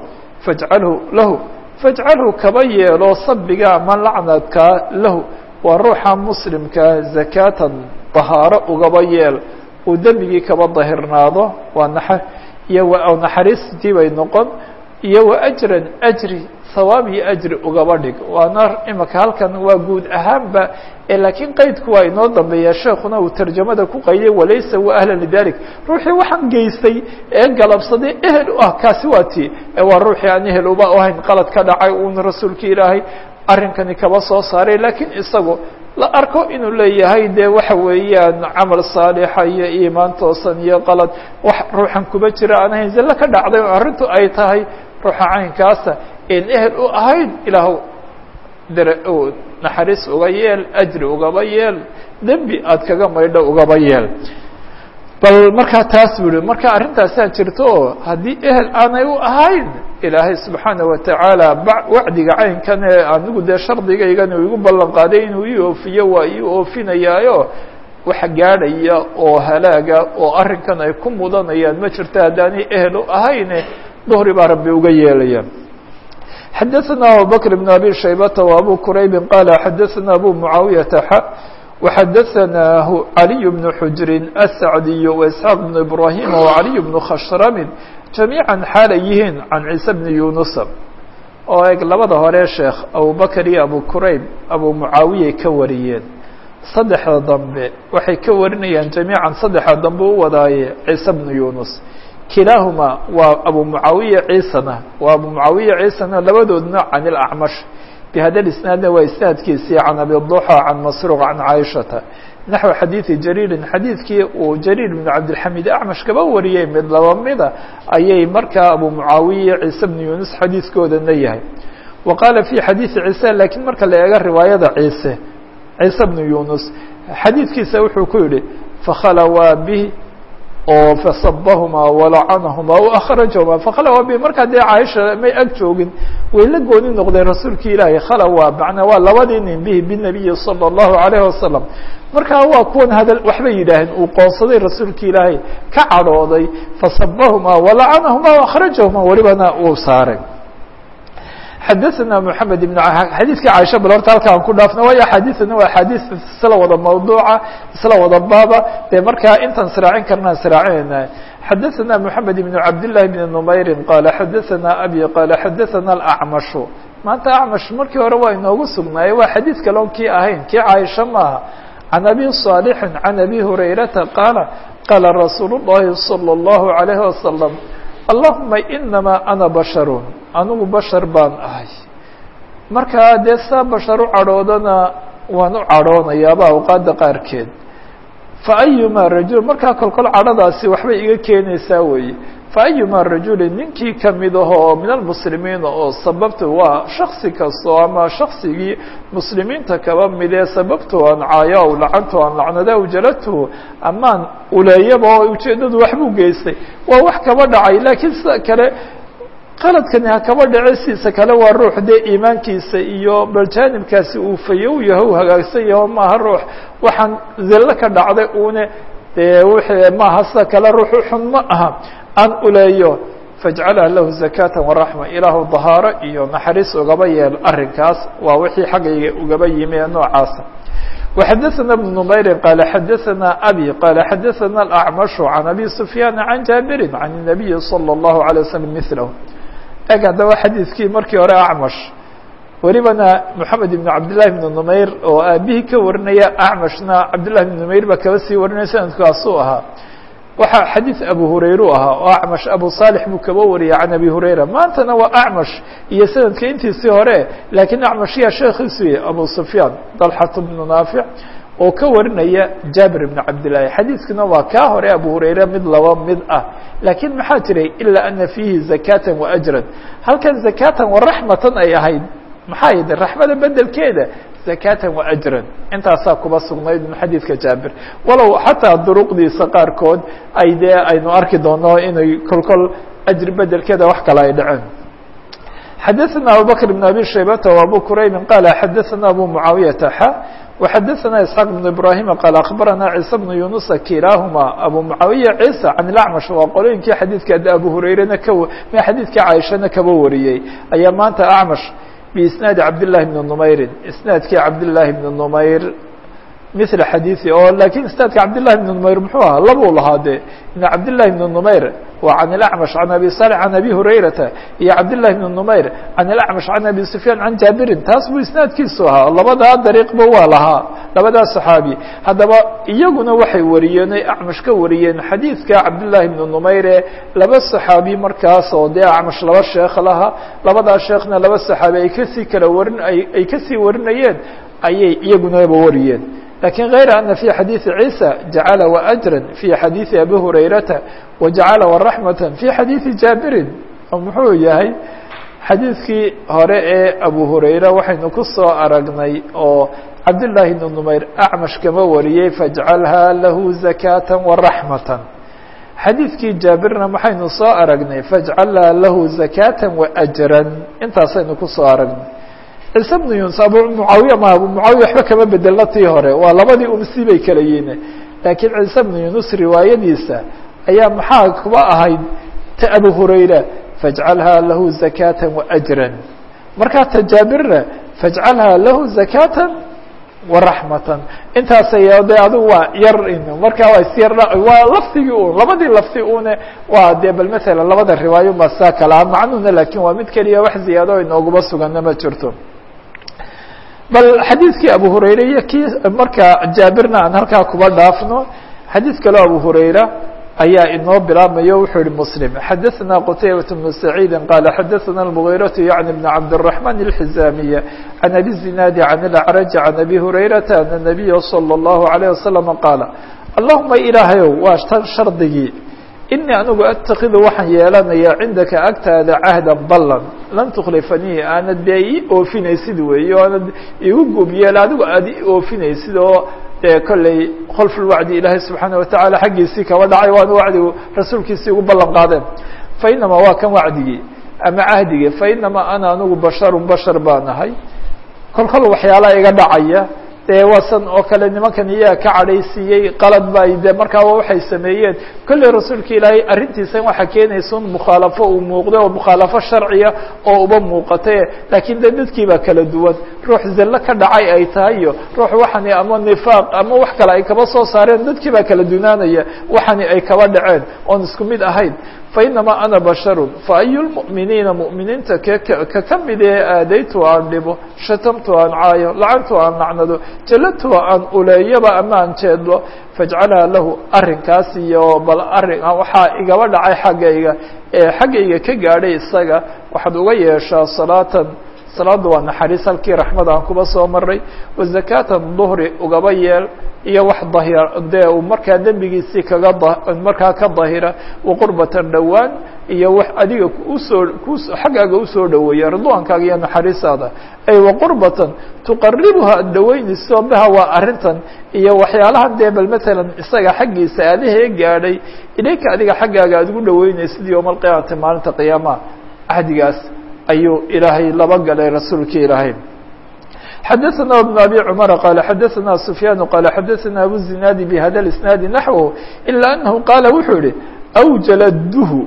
fajcalhu kaba yeelo sabiga ama lacnadka lahu waa ruuxa muslimka zakatan dahaaro ugaba yeel uu dembigii kaba dahirnaado waa iyo naxariistii bay noqon iyo wa ajran ajri hawaab iyo ajri ugaba dhig waana imaka halkan waa guud ahaanba laakiin qaydku waa inoo dambeeya sheekuna uu tarjamada ku qayday walaysa wa ahlan lidalik ruuxii waxaan geystay ee galabsaday ehel u ah kaasi waa ti waa ruuxii aan ehel uba ahayn qalad ka dhacay uun rasuulka ilaahay arrinkani kaba soo saaray laakiin isagu la arko inuu leeyahay dee waxa weeyaan camal saalixa iyo iimaan toosan iyo qalad wax ruuxan kuba jira aan ahayn zallo ka dhacday oo arrintu ay tahay ruuxa caynkaasa een ehel u ahayn ilaah naxariis uga yeel ajri ugaba yeel dembi aad kaga maydho ugaba yeel bal markaa taas bui marka arrintaasaa jirto oo haddii ehel aanay u ahayn ilaahay subxaana watacaala wacdiga caynkan ee anigu dee shardigaygan igu ballan qaaday inuu ii oofiyo waa ii oofinayaayo waxa gaadhaya oo halaaga oo arrinkan ay ku mudanayaan ma jirto haddaanay ehel u ahayne duhri baa rabbi uga yeelaya xadaثna abubakr بn abi shaybata وabu quraybi qaala xadaثna abu mucaawiyaةa وxadaثnah عaliي بن xujri الsacdiy وإسxaaq بن ibrahim وعaliي بن khashrami جamيعا xaalay yihiin can ciise bni yunusa oo eg labada hore sheekh abubakr iyo abu qurayb abu mucaawiyay ka wariyeen saddexda dambe waxay ka warinayaan jamiican saddexda dambe u wadaaye ciise bnu yunus kilaahuma waa abu mucaawiya ciisana waa abu mucaawiya ciisana labadoodna can ilacmash bihada isnaadna waa isnaadkiisii can abi duxa can masruuq can caaishata naxو xadiiثi jariirin xadiidkii uu jariir bn cabdilxamid acmash kaba wariyey mid laba mida ayay markaa abu mucaawiya ciise bnu yunus xadiidkoodana yahay wa qaala fi xadiiثi ciise lakiin marka la eego riwaayada ciise bnu yunus xadiidkiisa wuxuu ku yihi fakhalawaa bih oo fasabahuma walacanahuma وakrajahuma fakhalawaa bih markaa dee caaisha may ag joogin way la gooni noqdeen rasuulki ilaahi khalawa macnaa waa labadii nin bihi binabiyi salى الlahu عalayه wasalam markaa waa kuwan hadal waxbay yidhaaheen uu qoonsaday rasuulka ilaahay ka cadhooday fasabahuma walacanahuma وakrajahuma welibana uu saaray xadaثna mحamed بn xadiidkii caaisha bal horta halka aan ku dhaafno waayo axaadiثana waa axaadiث isla wada mawduuca isla wada baaba dee markaa intaan sraacin karnaan sraacinayna xadaثna mحamed بn cabdالlahi بn نmayri qaala xadaثna abi qaala xadaثna الأcmashu maanta acmash markii hore waa inoogu sugnaaye waa xadiid kaloon kii ahayn kii caaisha maaha عن أبي صالح عن أبي هريرة قال رsuuل اللhi صلى الله عليه وسلم اللهمa إنما أنا بشر anigu bشhر baan ahay markaa dee saa bشhar u cadhoodana waan u cadhoonayaaba awqaada qaarkeed فأيما رaجuل markaa kolkol cadhadaasi waxbay iga keenaysaa weeye فأيما رaجuل ninkii kamid ahoo min المسلimiin oo sababta waa شhaksi kasto ama shaksigii مسلimiinta kaba midee sababto aan caayo o lacanto aan lacnada ujaladhu amaan uleeyaba oo ujeedadu waxbuu geystay waa wax kaba dhacay laakiin sida kale qaladkani ha kaba dhacesiisa kale waa ruux dee iimaankiisa iyo baljaanibkaasi uu fayow yaho u hagaagsan yaho maaha ruux waxaan zillo ka dhacday une dee wixii maaha sida kale ruux uxun ma aha aan uleeyo fajcalha lahu zakata waraxma ilaahu dahaaro iyo naxariis ugaba yeel arrinkaas waa wixii xaggayga ugaba yimi ee noocaasa وxadثna بن نmayr qال xadثna abي qال xadثna الأعمش عن أbي سفyاn عن jاabir عن النaبي صلى الله عليه وسلم مثله eg haddaba xadiidkii markii hore acmash welibana moxamed ibn cabdillahi ibn numayr oo aabihii ka warinaya acmashna cabdillahi ibn numayr baa kaba sii warinaya sanadkaasuu ahaa waxaa xadiid abu hurayra u ahaa oo acmash abu saalix buu kaba wariyay can abi hurayra maantana waa acmash iyo sanadka intiisii hore laakiin acmashyaa sheekiisu abu sufyaan dalxat bnu naafic oo ka warinaya jaabir ibn cabdillaahi xadiidkuna waa kaa hore abu hurayra mid laba mid ah laakiin maxaa jiray ilaa ana fiihi zakatan waajran halkan zakatan waraxmatan ay ahayd maxaa yidhi raxmada bedelkeeda zakatan waajran intaasaa kuba sugnayd xadiidka jaabir walow xataa duruqdiisa qaarkood ay dee aynu arki doono inay kolkol ajri bedelkeeda wax kale ay dhaceen xadaثna abubakr بn abi shaybata وabu kuraybi qala xadaثna abu mucaawiyata xa وxadثna isxaaq بن ibrahim qال aخbarana ciise بن yunusa kilaahuma abu mucaawiya ciisa can اlacmash waa qolooyinkii xadiidka abu hurayrana xadiidkii caaishana kaba wariyey ayaa maanta acmash biisnaadi cabdالlahi بn numayrin isnaadkii cabdالlahi بn numayr mila xadiiثi oo lakiin isnaadka cabdالlahi بn numayr muxuu ahaa labuu lahaa de in cabdالlahi بn numayr waa can اlacmash can abi salح can abi hurayrata iyo cabdالlahi بn numayr can اlacmash can abi sufyaan can jaabirin taas buu isnaadkiisu ahaa labadaa dariiqba waa lahaa labadaa صaxaabi haddaba iyaguna waxay wariyeen oy acmash ka wariyeen xadiidka cabdالlahi بn numayre laba صaxaabi markaas oo dee acmash laba sheekh lahaa labadaa sheekhna laba صaxaabi ay kasii kala warin ay kasii warinayeen ayay iyagunaba wariyeen لكن غير أن في حديث عيسى جعل وأجرا في حديث أبي هريرة وجعل ورحمة في حديث جابر muxuu yahay xadiidkii hore ee أبو هريرة waxaynu ku soo aragnay oo cabdاللahi بن نmayr أcmaش kama wariyey فاجعلها lahu زكاة ورحمة xadiidkii jaabirna maxaynu soo aragnay فاجعلها lahu زكاة وأجرا intaasaynu ku soo aragnay ciise bnu yunus abu mucaawiya ma abu mucaawiya waxba kama bedelna tii hore waa labadii umsi bay kala yihiin laakiin ciise bnu yunus riwaayadiisa ayaa maxaa kuba ahayd ta abu hurayra fajcalha lahu zakatan waajran markaa ta jaabirna fajcalha lahu zakatan waraxmatan intaasay de adigu waa yar markaa waa isyar waa lafdigii un labadii lafti une waa dee bal maala labada riwaayo ba saa kalaa macnuhuna lakin waa mid keliya wax ziyaado inooguma sugana ma jirto bal xadiidkii abu hurayra iyo kii markaa jaabirna aan halkaa kuba dhaafno xadiid kaleo abu hurayra ayaa inoo bilaabmayo wuxuu yihi mslim xadaثna qtaybaة بن سacيidi qala xadaثna الmغيraة yaعni بn cabdالرaحman الxizamiya can abi الزinaadi can الأcraj can abi hurayrata an النabiya slى الlahu عalيه waslم qaala allahuma ilaahayow waa tan shardigii inii anigu attakidu waxaan yeelanaya cindaka agtaada cahda ballan lan tukhlifanii aanad dee ii oofinaysid weeye o aanad igu gub yeela adigu aad i oofinaysid oo dee kolley kholfulwacdi ilaahay subxaana watacaala xaggiisii kaba dhacay waana wacdigu rasuulkiisii ugu ballan qaadeen fainamaa waa kan wacdigii ama cahdigii fainamaa ana anigu basharun bashar baan ahay kolkol waxyaalaha iga dhacaya dee waa san oo kale nimankan iyaga ka cadhaysiiyey qalad ba de markaaba waxay sameeyeen kolley rasuulka ilaahay arrintiisan waxaa keenaysa un mukhaalafo uu muuqday oo mukhaalafo sharciya oo uba muuqatay laakiin de dadkii baa kala duwan ruux zallo ka dhacay ay tahay iyo ruux waxani ama nifaaq ama wax kale ay kaba soo saareen dadkii baa kala dunaanaya waxani ay kaba dhaceen oon isku mid ahayn fainamaa ana basharun faayu lmu'miniina mu'miniinta ka mid ee aadaytu aan dhibo shatamtu aan caayo lacantu aan lacnado jaladtu aan uleeyaba ama aan jeedlo fajcalhaa lahu arrinkaas iyo bal arrin waxaa igaba dhacay xaggayga ee xaggayga ka gaadhay isaga waxaad uga yeeshaa salaatan salaada waa naxariis halkii raxmada aan kuba soo maray wazakaatan duhri ugaba yeel iyo wax dahir dee uu markaa dembigiisii markaa ka dahira waqurbatan dhowaan iyo wax adiga xaggaaga usoo dhoweeya ridwaankaaga iyo naxariisaada ay waqurbatan tuqaribuha ad dhaweynayso baha waa arrintan iyo waxyaalahan dee bal matalan isaga xaggiisa aadahee gaadhay ilayka adiga xaggaaga aad ugu dhaweynaysid yowma alqiyaamati maalinta qiyaamaha ahdigaas ayuu ilaahay laba galay rasuulkii ilaahay xadaثna بن abي cmر qال xadaثna سfyاn qال xadaثna abu الزinaadi bhada الاسناadi naحوه ilا أنahu qaala wuxuu yihi aw jaladhu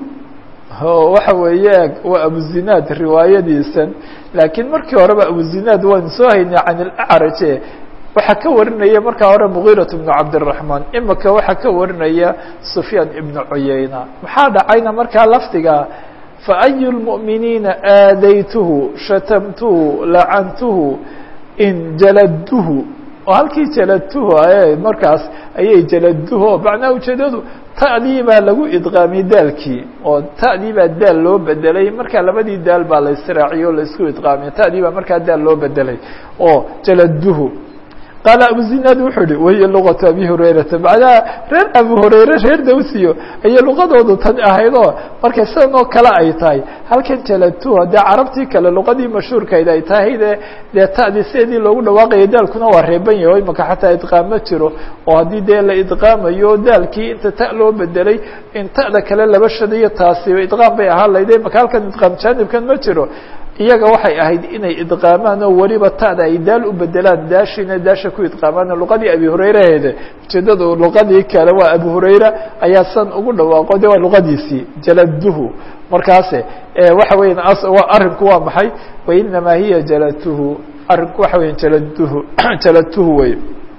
waxa weeye waa abuzinaad riwaayadiisan laakiin markii horeba abuzinaad waan soo haynay can اlأcraje waxaa ka warinaya markaa hore mغيraة بن cabdالرaحman imika waxaa ka warinaya سfyaan iبn cuyayna maxaa dhacayna markaa lafdiga faأy الmؤminiina aadaytuhu shatamtuhu lacantuhu in jaladtuhu oo halkii jaladtuhu markaas ayay jaladtuhu macnaha ujeedadu ta'dii baa lagu idqaamiyey daalkii oo ta'dii baa daal loo bedelay markaa labadii daal baa la israaciyo o la isku idqaamiyey ta'dii baa markaa daal loo bedelay oo jaladtuhu qaala abuzinaad wuxuu ihi wahiya luqatu abi hurayrata macnaha reer abu hurayre reer dawsiyo ayay luqadoodu tan ahayd oo markay sidan oo kale ay tahay halkan jaladtuha dee carabtii kale luqadii mashhuurkayd ay tahay dee ta'dii sideedii loogu dhawaaqaya daalkuna waa reeban yahay o imaka xataa idqaam ma jiro oo haddii dee la idqaamayo daalkii inta ta loo bedelay in ta'da kale laba shadayo taasi idqaam bay ahaan lahayd imaka halkan idqaam jaanibkan ma jiro iyaga waxay ahayd inay idqaamaan oo weliba ta'da ay daal u bedelaan daashiina daasha ku idqaamaan luqadii abi hurayraheeda ujeedadu luqadii kale waa abu hurayra ayaa san ugu dhawaaqo de waa luqadiisii jaladtuhu markaase waxa weya arrinku waa maxay wainamaa hiya jaladtuhu arrinku waxa weya jaladtuhu wey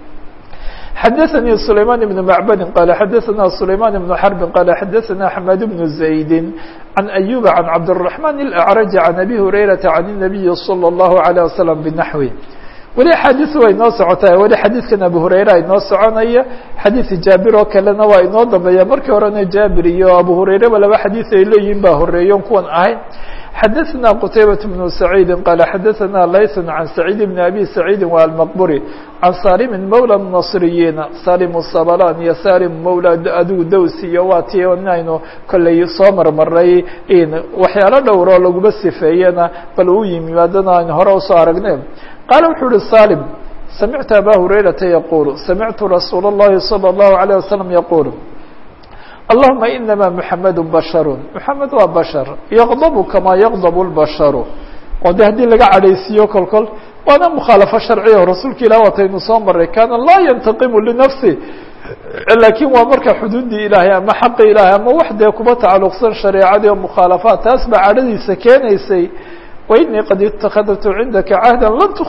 xadaثnي سليمان بن معبد qال xadaثna سليمان بن حرب qال xadaثna حماد بن زaيد عن أيوب عن عبدالرحمن الأعرج عن أبي هريرة عن النبي صلى الله عليه وسلم بنحوه weli axaadiث way inoo socotaa weli xadiidkan abu hurayra inoo soconaya xadiiث jaabir oo kalena waa inoo dambeeya markii horena jaabir iyo abu hurayraba laba xadiiث ay leeyihin baa horeeyon kuwan ahayn xadaثna qتaybaة بن سعيidi qال xadaثna layث عan سacيid بن أbي سacيidi wa almqburi can salim mawlى النصriyiina salim الsablan iyo salim mawla adigu dawsi iyo waa ti aynu kolley soo marmaray waxyaalo dhowroo laguma sifeeyena bal u yimaadana aynu hore usoo aragne qaala wuxuu uhi salim samictu aba hurayrata yaqul samictu rasuul الlahi salى الlahu عalيه wasalam yaqul allahuma inama muxamed basharu muxamed waa bashar yaqdabu kamaa yaqdabu lbasharu oo de haddii laga cadhaysiiyo kol kol waana mukhaalafo sharciya o rasuulka ilah wataynu soo maray kaana laa yantaqimu linafsi laakiin waa marka xuduudii ilaahay ama xaqi ilaahay ama wax dee kuba tacaluqsan shareecadii oo mukhaalafaat taas baa cadhadiisa keenaysay وإنii qad اتakadtu cindaka cahda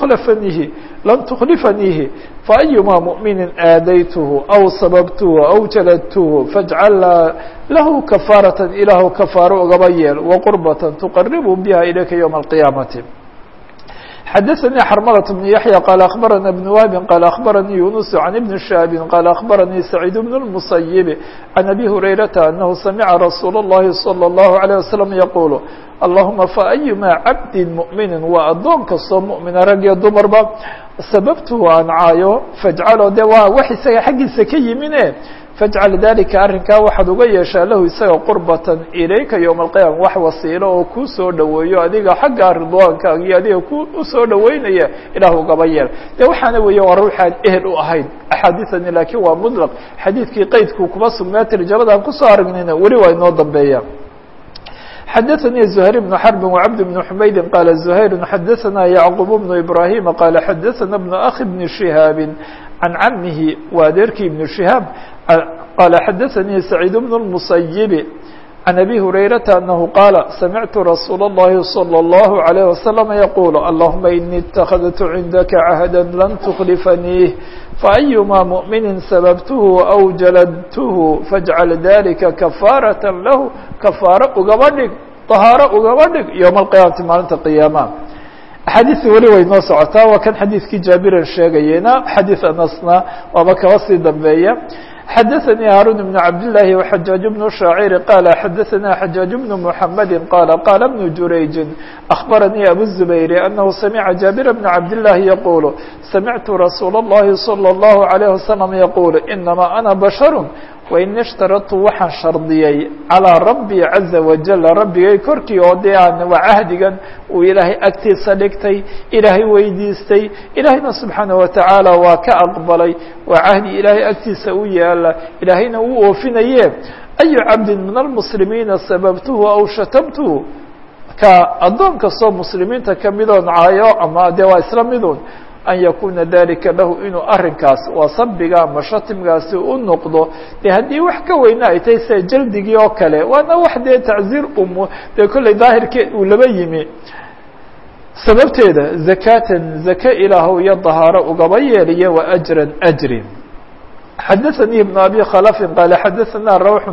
lan تkhlifaniihi faأyuma muؤmini aadaytuhu أw sababtuhu أw jaladtuhu faاjcal lahu kafaaraة ilaahu kafaaro ogaba yeel وqurbaة تqaribu biha ilayka yوم القiyaamaةi xadaثnي xrmlة بن yaحyى qال أخbarana بن wهb qال أخbaranii yuنس عن بن شhهاب qال أخbaranii سacيid بن المسyب عن أbي هurayرaةa أنه samca رasuul الlahi صلى الlaه عليه وسلم yqul اللهuma faأyuma cabdi مؤmini waa adoon kastoo mؤmina rag iyo dumarba sababtuhu aan caayo faاjcalo de waa wax isaga xaggiisa ka yimine faاjcal dalika arrinkaa waxaad uga yeeshaa lahu isaga qurbatan ilayka yowma alqiyaama wax wasiilo oo kuu soo dhoweeyo adiga xagga ridwaankaaga iyo adiga ku usoo dhoweynaya ilaah ugaba yeel de waxaana weeye waa ruuxaan ehel u ahayn axaadiثani laakiin waa mطlq xadiidkii qeydku kuma sugnaa tarjamada aan kusoo aragnayna weli waa inoo dambeeya xadaثnي زهير بن حرب وعبد بن حمyد qال زهير xadaثna يعقوب بن إبراهيم qال xadaثna بن أخي بن شهاaب عن cمhi waa adeerkii بن شهاaب qال xadaثnي سعيد بن المسyب عن أبي هريرة أنه قال سمعت رsuuل اللhi صلى الله عليه وسلم يقول اللهمa إني اتخذت عندك عهدا لن تخلفنيه فأيما مؤمن سببته أو جلدته فاجعل ذلika كفاaرة له كفاaro ugaba dhig طهاaro ugaba dhig يوم القيامةi maalinta قياamة أxاadiثi weli way noo socotaa waa kan xadiiثkii jaabiran sheegayena xadيiث anasna waaba kaba sii dambeeya xdثnي هاrون بن عبداللahi وحجاaج بن شhاacر قال xdثnا حجاaج بن محمد قال قال بن جurayج أخبرني أبو الزبير أنه سمع جابر بن عبدالله يقول سمعت رsuuل اللhi صلى الله عليه وسلم يقول إنما أنا بشر وإن اشhtaرطtu waxaan shardiyey عalىa ربي عaزa وaجل rabbigay korkii oo de aan waa cahdigan uu ilaahay agtiisa dhigtay ilaahay weydiistay ilaahayna subحaanaه وataعaalى waa ka aqbalay waa cahdi ilaahay agtiisa u yaala ilaahayna uu oofinaye أyu cabdi min الmسلimiina sababtuhu aw shatamtuhu ka adoon kastoo mسlimiinta kamidoon caayo ama de waa isla midun an yakuna dalika lahu inuu arinkaas waa sabiga ama shatimgaasi u noqdo de haddii wax ka weyna ay tahay sida jaldigii oo kale waana wax dee tacziir dee kolley daahirkeed uu laba yimi sababteeda zakatan zaka ilaahow iyo dahaaro ugaba yeeliya wa ajran ajri xdثnي بن أbي khلف qال xdثnا روح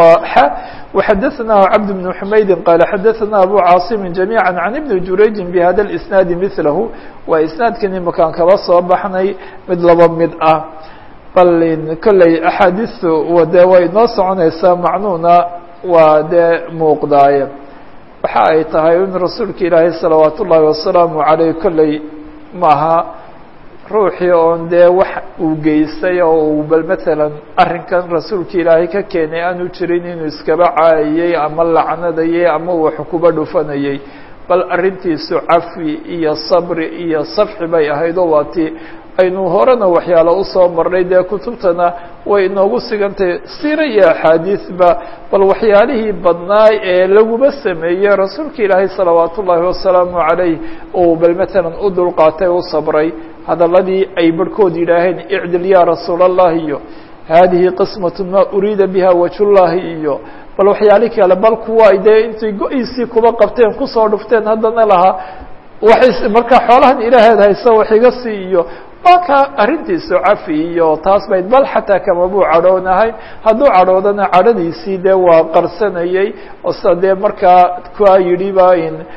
وxdثnah cبد بن حmayd qال xdثnا أbو cاaصم جميعا عن بن جurayج بhda الإسناaد مثله waa isنaadkani makaan kaba soo baxnay mid laba mid ah bal kolley أxaadiثtu de way noo soconaysaa macnuuna waa dee muuqdaaye waxa ay tahay in rasuulka ilaahay صلaوaaت الlahi وaسلaaم عalيه kolley maaha ruuxii oon dee wax uu geystay oo bal matalan arrinkan rasuulka ilaahay ka keenay aanu jirin inuu iskaba caayayey ama lacnadayey ama wax kuba dhufanayey bal arrintiisu cafi iyo sabri iyo safxi bay ahayd oo waatii aynu horena waxyaalo usoo marnay dee kutubtana way inoogu sigantay siira iyo axaadiisba bal waxyaalihii badnaay ee laguma sameeyey rasuulka ilaahay salawaat ullaahi wasalaamu calayh uu bal matalan u dulqaatay u sabray hadaladii ay barhkood yidhaaheen icdil ya rasuul allahi iyo hadihi qismat ma uriida biha wajhullahi iyo bal waxyaali kale bal kuwa dee intay go-iisii kuba qabteen kusoo dhufteen haddana lahaa waxay markaa xoolahan ilaaheed haysa wax iga sii iyo waa ka arrintiisu cafi iyo taas bayd bal xataa kama buu cadhoonahay hadduu cadhoodana cadhadiisii dee waa qarsanayey oo sida dee markaa kuwaa yidhi ba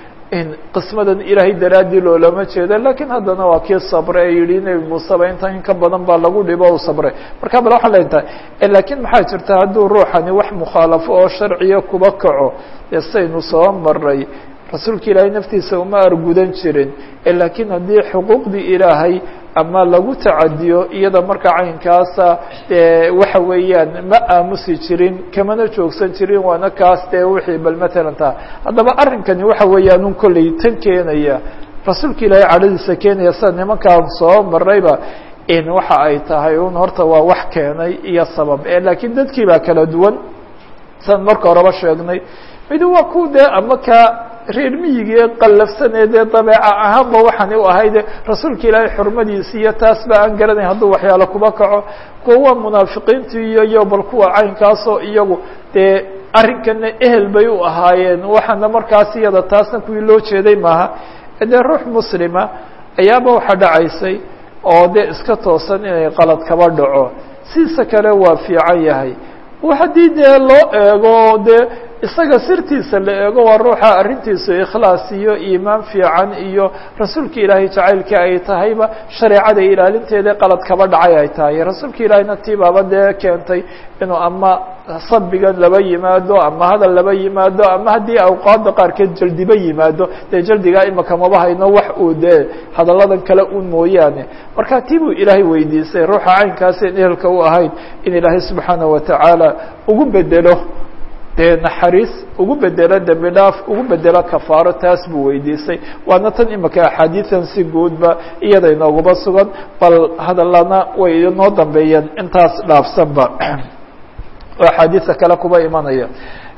qismadan ilaahay daraaddii loolama jeeda lakiin haddana waa kii sabre ee yihi nebi muuseba intan in ka badan baa lagu dhibo u sabre marka bal waxaan leentahay lakiin maxaa jirta hadduu ruuxani wax mukhaalafo oo sharciya kuba kaco dee saynu soo maray rasuulka ilaahay naftiisa uma argudan jirin lakiin haddii xuquuqdii ilaahay ama lagu tacadiyo iyada marka caynkaasa dee waxa weeyaan ma aamusi jirin kamana joogsan jirin waana kaas dee wixii bal matalan taa haddaba arrinkani waxa weeyaan un kolley tan keenaya rasuulka ilaahay cadhadiisa keenaya sida nimankaan soo marayba in waxa ay tahay un horta waa wax keenay iyo sabab lakiin dadkii baa kala duwan san marka horeba sheegnay mid waa ku dee ama ka reer miyigii qallafsaneedee dabeeca ahaanba waxaani u ahayde rasuulka ilaahay xurmadiisi iyo taas ba aan garanayn hadduu waxyaalo kuba kaco kuwa munaafiqiintii iyo bal kuwa caynkaasoo iyagu dee arrinkana ehel bay u ahaayeen waxaana markaas iyada taasna kuwii loo jeeday maaha dee ruux muslima ayaaba waxa dhacaysay oo dee iska toosan inay qalad kaba dhaco siisa kale waa fiican yahay haddii dee loo eego dee isaga sirtiisa la eego waa ruuxa arrintiisu ikhlaas iyo iimaan fiican iyo rasuulka ilaahay jacaylka ay tahayba shareecada ilaalinteeda qalad kaba dhacay ay tahay rasuulka ilaahayna tiibaaba dee keentay inuu ama sabigan laba yimaado ama hadal laba yimaado ama haddii awqaada qaarkeed jaldiba yimaado dee jaldigaa imaka maba hayno wax uu dee hadalladan kale un mooyaane marka tii buu ilaahay weydiisay ruuxa caynkaaseen ehelka u ahayd in ilaahay subxaanaه watacaala ugu bedelo dee naxariis ugu bedelo dembi dhaaf ugu bedelo kafaaro taas buu weydiisay waana tan imika axaadiidan si guudba iyada inooguba sugan bal hadalana way inoo dambeeyeen intaas dhaafsanba oo axaadiisa kale kuba imanaya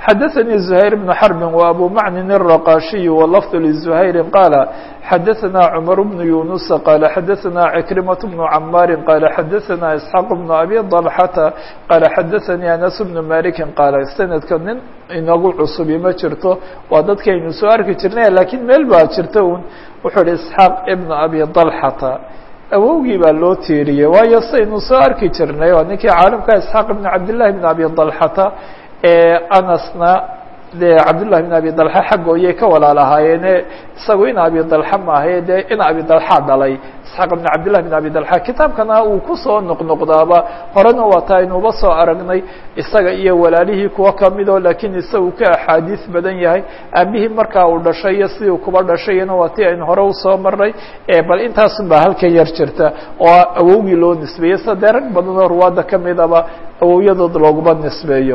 xadaثnي زهayر بن xرب وأbو mعن الرqاشي واللفظ لزهayر qال xadaثna cمر بن يuنس qال xadaثna عكرمة بن عmاr qال xadaثna إسحاq بن أbي طلحة qال xadaثnي أنس بن مالك qال سندka nin inagu cusbi ma jirto waa dadkaynu soo arki jirnay lakiin meel baa jirta un wuxuu hi إسحاaq بن أbي طلحة awowgii baa loo tiiriyey waayo saynu soo arki jirnay waa ninkii caalimka إسحاaq بن cabdاللahi بن أbي طلحة anasna dee cabdالlahi بn abi dalxa xaggooyay ka walaalahaayeen isagu in abi dalxa maahaye dee in abi dalxa dhalay isxaaq bn cabdillahi bn abi dalxa kitaabkana uu kusoo noqnoqdaaba horena waa taa aynuuba soo aragnay isaga iyo walaalihii kuwa kamidoo lakiin isagu ka axaadiis badan yahay aabihii markaa uu dhashay iyo sidii kuba dhashayna waa tii aynu hore usoo maray bal intaasun baa halkan yar jirta oo awowgii loo nisbeeyey sida dee rag badan oo ruwaadda kamidaba awowyadood looguma nisbeeyo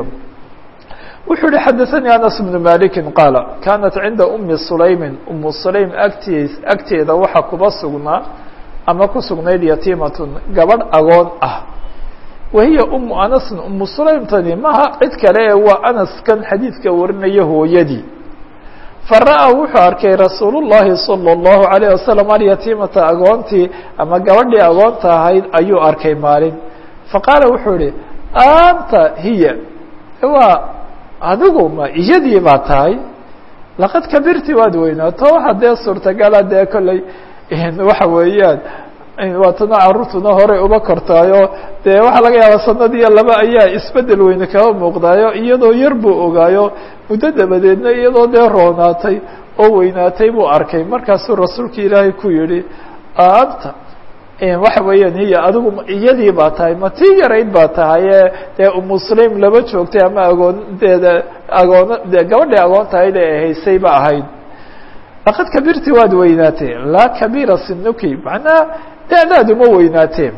wuxuu hi xadaثnي أنس بن مالك qاaل kanat cinda أmi سulaymi umu sulaym agteeda waxa kuba sugnaa ama ku sugnayd yatiimaة gabadh agoon ah wahiya umu أنس umu sulaymtani maha cid kale waa أنس kan xadiidka warinaya hooyadii fara'aa wuxuu arkay rasuul الlahi salى الlahu عalيه wasaلم alyatiimata agoontii ama gabadhii agoonta ahayd ayuu arkay maalin faqaala wuxuu ihi anta hiya waa adigu ma iyadii baa tahay laqad kabirti waad weynaato waxa dee suurtagala dee kolley waxa weeyaan waatana carruurtuna horey uba kortaayo dee waxaa laga yaabaa sanad iyo laba ayaa isbedel weyne kaba muuqdaayo iyadoo yar buu ogaayo muddo dabadeedna iyadoo dee roonaatay oo weynaatay buu arkay markaasuu rasuulka ilaahay ku yihi anta waxa weeyaan hiya adigu iyadii baa tahay ma tii yarayd baa tahaye dee umu sulaym laba joogtay ama agoondeeda agoon dee gabadhii agoon tahayd ee haysay ba ahayd laqad kabirti waad weynaatee laa kabiira sinuki macnaha da'daadu ma weynaateen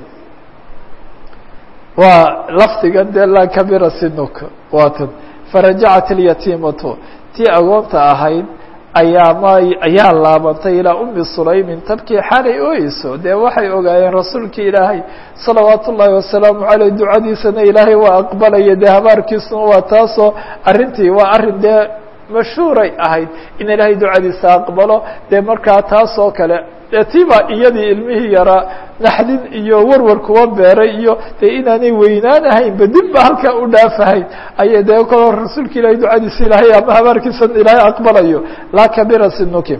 waa lafdigan dee laa kabiira sinuk waatan farajacat اlyatiimatu tii agoonta ahayd ayaa laabantay ilaa umi sulaymin tabkii xalay oyso dee waxay ogaayeen rasuulkii ilaahay salawaat ullaahi wasalaamu caleyh ducadiisana ilaahay waa aqbalaya dee habaarkiisuna waa taasoo arrintii waa arrin dee mashhuuray ahayd in ilaahay ducadiisa aqbalo dee markaa taas oo kale dee tiibaa iyadii ilmihii yaraa naxdin iyo warwar kuwa beeray iyo dee inaanay weynaanahaynba dibba halkaa u dhaafahayn ayay dee kaloo rasuulka ilahay ducadiisa ilaahay ama habaarkiisa ilaahay aqbalayo laa kabira sinuki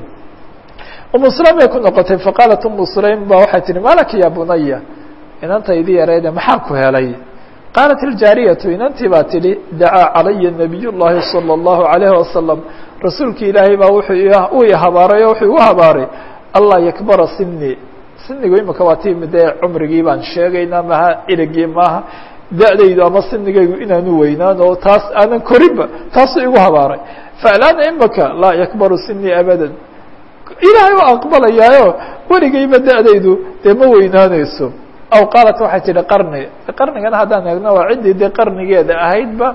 umu sulaym bay ku noqotay faqaalat umu sulaym ba waxay tihi malaki ya bunaya inantaydii yarayde maxaa ku helay qaalat iljaariyatu inantii baa tidhi dacaa calaya nabiy llahi salى الlahu عalayhi wasalam rasuulki ilaahay baa uu ihabaaray oo wuxuu igu habaaray allah yakbara sini sinigu imika waa ti dee cumrigii baan sheegaynaa maha erigii maaha da-daydu ama sinigaygu inaanu weynaan oo taas aanan korinba taasuu igu habaaray faalaana imika laa yakbaru sini abadan ilaahay waa aqbalayaayo weligayba da-daydu dee ma weynaanayso aw qaalat waxay tihi qarni qarnigana haddaan eegno waa ciddii dee qarnigeeda ahaydba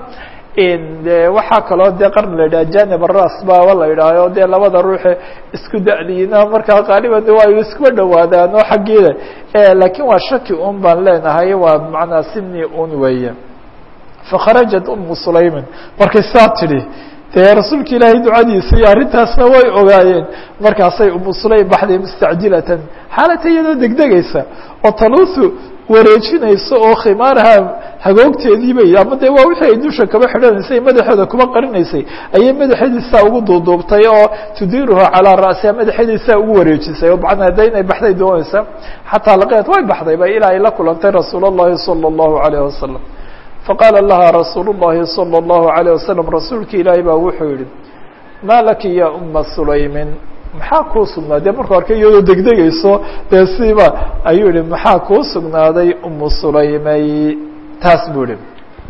de waxaa kaloo dee qarni la yidhaha janib aras baba la yidhaaho dee labada ruuxe isku da-diina markaa qaaliban de waa iskuba dhawaadaan oo xaggeeda lakiin waa shaki un baan leenahay waa macnaa sini un weeye fakharajat umu sulaymin markay saa tidhi dee rasuulka ilaahay ducadiisa iyo arrintaasna way ogaayeen markaasay umu sulaym baxday mustacjilatan xaalata iyadoo degdegaysa oo taluusu wareejinayso oo khimaaraha hagoogteediibay ama dee waa wixii ay dusha kaba xidhanaysay madaxeeda kuba qarinaysay ayay madaxeediisaa ugu duuduubtay oo tudiiruhu calaa ra'siha madaxeediisaa ugu wareejisay oo macnaa de inay baxday doonaysa xataa laqeed way baxdayba ilaa ay la kulantay rasuul الlahi salى الlahu عalيه wasalam faqaala laha rasuul الlahi salى الlahu عalيه wasalam rasuulki ilaahay baa wuxuu yihi maa laki ya uma sulaymin maxaa kuu sugnaaday markuu arkay iyadoo degdegayso dee siiba ayuu yihi maxaa kuu sugnaaday umu sulaymay taas buu yihi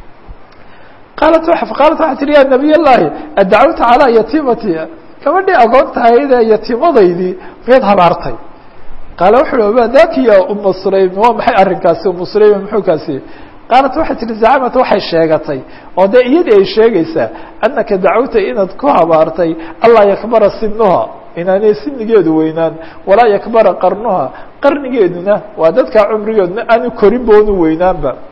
qaalat waxay tihi ya nabiy llahi adacawta calaa yatiimati gabadhii agoontahaydee yatiimadaydii miyaad habaartay qaala wuxu uhi ma daki ya uma sulaymin waa maxay arrinkaasi umu sulaymin muxuu kaasi qaalat waxay tihi zacamata waxay sheegatay oo dee iyadii ay sheegaysaa anaka dacawta inaad ku habaartay allaa yakbara sinuha inaanay sinigeedu weynaan walaa yakbara qarnuha qarnigeeduna waa dadkaa cumrigeeduna aanu korinba onu weynaanba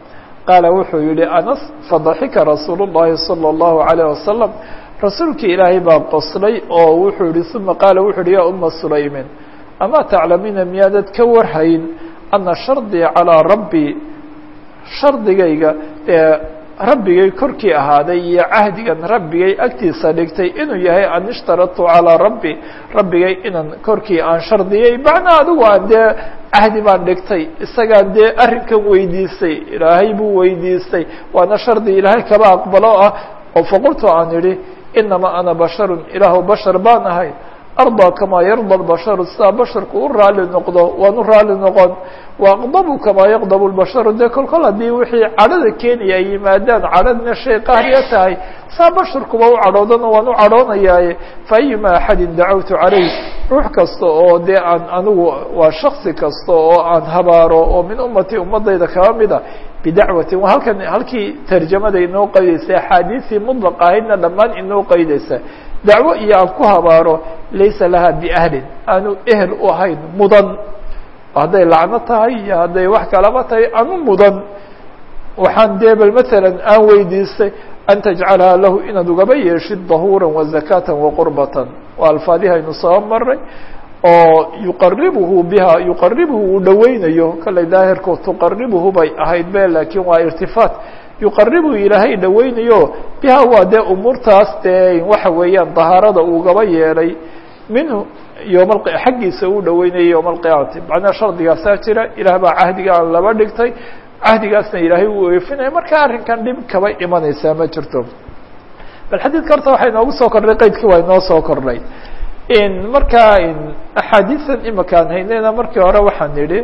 qaala wuxuu yihi anas fadaxika rasuul الlahi salى الlahu عalيه wasalam rasuulkii ilaahay baa qoslay oo wuxuu yihi uma qaala wuxuu yihi ya uma sulaymin amaa taclamiina miyaadad ka warhayn ana shardii calىa rabbi shardigayga rabbigay korkii ahaaday iyo cahdigan rabbigay agtiisa dhigtay inuu yahay an ishtaradtu calىa rabbi rabbigay inaan korkii aan shardiyey macnaa adigu aan dee cahdi baan dhigtay isagaan dee arrinkan weydiistay ilaahay buu weydiistay waana shardi ilaahay kaba aqbalo ah oo faqultu aan idhi inamaa ana basharun ilaahu bashar baan ahay ardaa kamaa yarda lbasharu sidaa basharku u raali noqdo waan u raali noqon waaqdabu kamaa yaqdabu lbasharu dee kol kol haddii wixii cadhada keenaya ay yimaadaan cadhadna shay qaariya tahay saa basharkuba u cadhoodana waan u cadhoonayaaye fa ayuma axadin dacawtu calayh ruux kasta oo dee aan anigu waa shaksi kasta oo aan habaaro oo min ummatii ummadayda kaba mida bidacwatin waa halkan halkii tarjamada inoo qaydaysa axaadiisii mudlaq ahaydna dhammaan inoo qaydaysa dacwo iyo aan ku habaaro laysa laha biahlin aanu ehel u ahayn mudan hadday lacno tahay iyo hadday wax kalaba tahay aanu mudan waxaan dee bal maalan aan weydiistay an tajcalhaa lahu inaad ugaba yeeshid dahuura wazakata wqurbatan waa alfaadihi aynu soo maray oo yuqaribuhu biha yuqaribuhu uu dhaweynayo kale daahirku tuqaribuhu bay ahayd be laakiin waa irtifaat yuqaribuhu ilaahay dhaweynayo biha waa dee umuurtaas dee waxa weeyaan dahaarada ugaba yeelay minhu xaggiisa uu dhaweynayo yowma alqiyaamati macnaa shardigaasaa jira ilaah baa cahdiga aan laba dhigtay cahdigaasna ilaahay uu eefinaya marka arrinkan dhib kaba imanaysaa ma jirto bal xadiidka horta waxaa inoogu soo kordhay qeydkii waa inoo soo kordhay markaa axaadiisan imakaan haynayna markii hore waxaan nidhi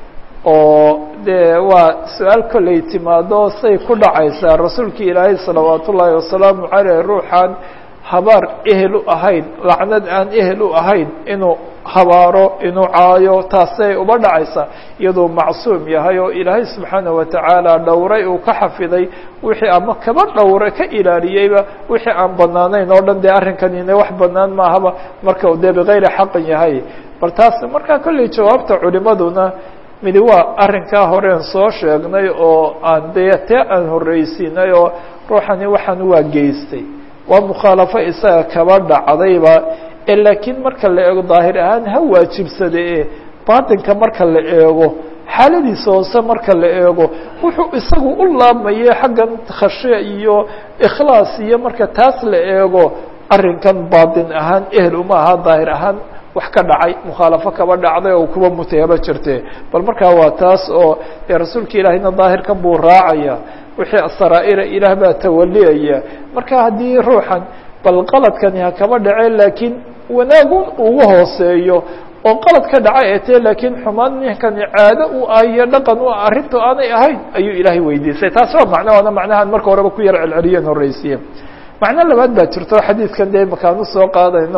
oo dee waa su-aal kolley timaado say ku dhacaysaa rasuulkii ilaahay salawaat ullaahi wasalaamu caleyh ruuxaan habaar ehel u ahayn lacnad aan ehel u ahayn inuu habaaro inuu caayo taasay uba dhacaysaa iyadoo macsuum yahay oo ilaahay subxaana watacaala dhowray uu ka xafiday wixii ama kaba dhowray ka ilaaliyeyba wixii aan banaanayn oo dhan dee arrinkanina wax banaan maahaba marka u dee bigayri xaqin yahay bal taas markaa kolley jawaabta culimaduna midi waa arrinkaa horeen soo sheegnay oo aan dee tee aan horreysiinay oo ruuxani waxaan waa geystay waa mukhaalafo isaga kaba dhacdayba laakiin marka la eego daahir ahaan ha waajibsada e baatinka marka la eego xaaladiisa hoose marka la eego wuxuu isagu u laabmaye xaggan khashiya iyo ikhlaas iyo marka taas la eego arrinkan baatin ahaan ehel uma aha daahir ahaan wax ka dhacay mukhaalafo kaba dhacday oo kuba muteeba jirte bal markaa waa taas oo rasuulka ilaahayna daahirkan buu raacaya wixii asaraa'ira ilaah baa tawaliyaya marka haddii ruuxan bal qaladkani ha kaba dhace laakiin wanaagun ugu hooseeyo oo qalad ka dhaca ee tee laakiin xumaan ninkani caado u ah iyo dhaqan u ah arrintu aanay ahayn ayuu ilaahay weydiisay taas waa macno waana macnahaan marka horeba ku yar celceliyeen horreysiye macno labaad baa jirto xadiidkan dee makaan usoo qaadayno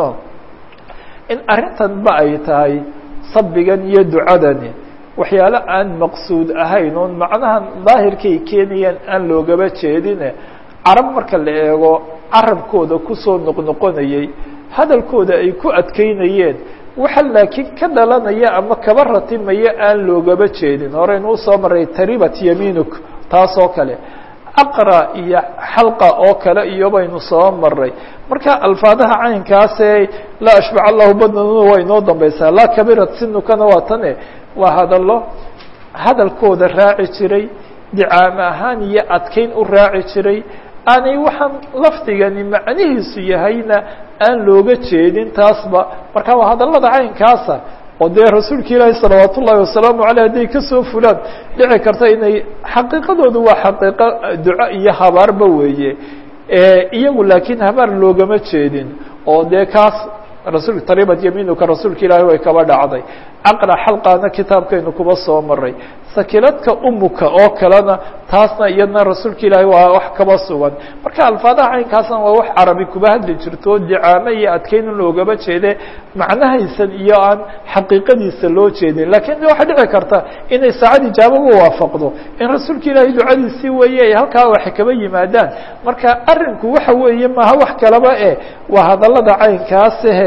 in arrintan ba ay tahay sabbigan iyo ducadani waxyaalo aan maqsuud ahayn oon macnahan daahirkay keenayaan aan loogaba jeedine carab marka la eego carabkooda kusoo noqnoqonayay hadalkooda ay ku adkeynayeen waxa laakiin ka dhalanaya ama kaba ratimaya aan loogaba jeedin horeynu usoo maray taribat yamiinuk taas oo kale aqra iyo xalqa oo kale iyo baynu soo maray marka alfaadaha caynkaasee laa ashbac allahu badnanuna waa inoo dambaysaa laa kabirat sinukana waa tane waa hadallo hadalkooda raaci jiray dicaam ahaan iyo adkeyn u raaci jiray aanay waxaan lafdigani macnihiisu yahayna aan looga jeedin taasba marka waa hadallada caynkaasa oo dee rasuulka ilaahi salawaat ullaahi wasalaamu aleyh hadday kasoo fulaan dhici karta inay xaqiiqadoodu waa xaqiiqo duco iyo habaarba weeye iyagu laakiin habaar loogama jeedin oo dee kaas rasul taribat yamiinuka rasuulka ilaahi way kaba dhacday caqra xalqaana kitaabkaynu kuba soo maray sakiladka umuka oo kalena taasna iyadna rasuulka ilaahi waa wax kaba sugan marka alfaadaha caynkaasna waa wax carabi kuba hadli jirto dicaamo iyo adkeyn in loogaba jeede macnahaysan iyo aan xaqiiqadiisa loo jeedin laakiin waxaa dhici karta inay saacad ijaababa waafaqdo in rasuulka ilaahi ducadiisii weeye ay halkaa wax kaba yimaadaan marka arrinku waxa weeye maha wax kalaba waa hadallada caynkaashe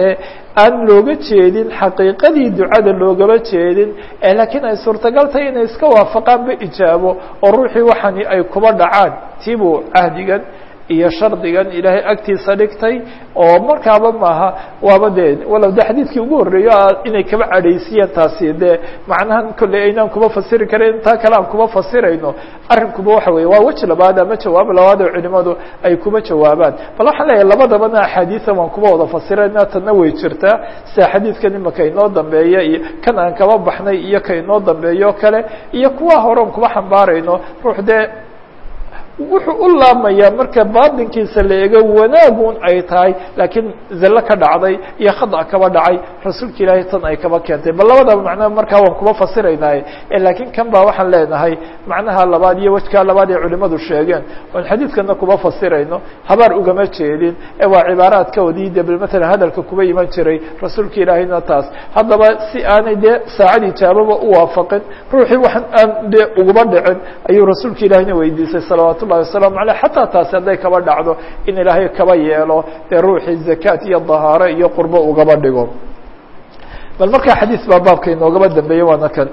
aan looga jeedin xaqiiqadii ducada loogama jeedin laakiin ay suurtagal tahay inay iska waafaqaanba ijaabo oo ruuxii waxani ay kuba dhacaan tiibuu cahdigan iyo shardigan ilaahay agtiisa dhigtay oo markaaba maaha waaba dee walow de xadiidkii ugu horreeyo inay kaba cadhaysiyeen taasi dee macnahan kolley aynaan kuba fasiri karin intaa kale aan kuba fasirayno arrinkuba waxa weeye waa weji labaad ama jawaab labaad oo culimadu ay kuba jawaabaan bal waxaan leeyahay labadabana axaadiisa waan kuba wada fasirayna tanna way jirtaa sida xadiidkan imaka inoo dambeeya iyo kan aan kaba baxnay iyo ka inoo dambeeyo kale iyo kuwa horeon kuba xambaarayno ruux dee wuxuu u laamayaa marka baatinkiisa la eego wanaagun ay tahay laakiin zallo ka dhacday iyo khada kaba dhacay rasuulka ilaahay tan ay kaba keentay bal labadaba macnaha markaa waan kuba fasiraynaaye laakiin kan baa waxaan leenahay macnaha labaad iyo wejkaa labaad ee culimadu sheegeen oon xadiidkana kuba fasirayno habaar ugama jeedin waa cibaaraadkoodii de matalan hadalka kuba iman jiray rasuulka ilaahayna taas haddaba si aanay dee saacad ijaababa u waafaqin ruuxii waxaan aan dee uguma dhicin ayuu rasuulka ilaahayna weydiisay salawaat wasalaamu aleyh xataa taasi hadday kaba dhacdo in ilaahay kaba yeelo dee ruuxii zakaat iyo dahaaro iyo qurbo ugaba dhigo bal markaa xadiis baa baabka inoogaba dambeeyey waana kan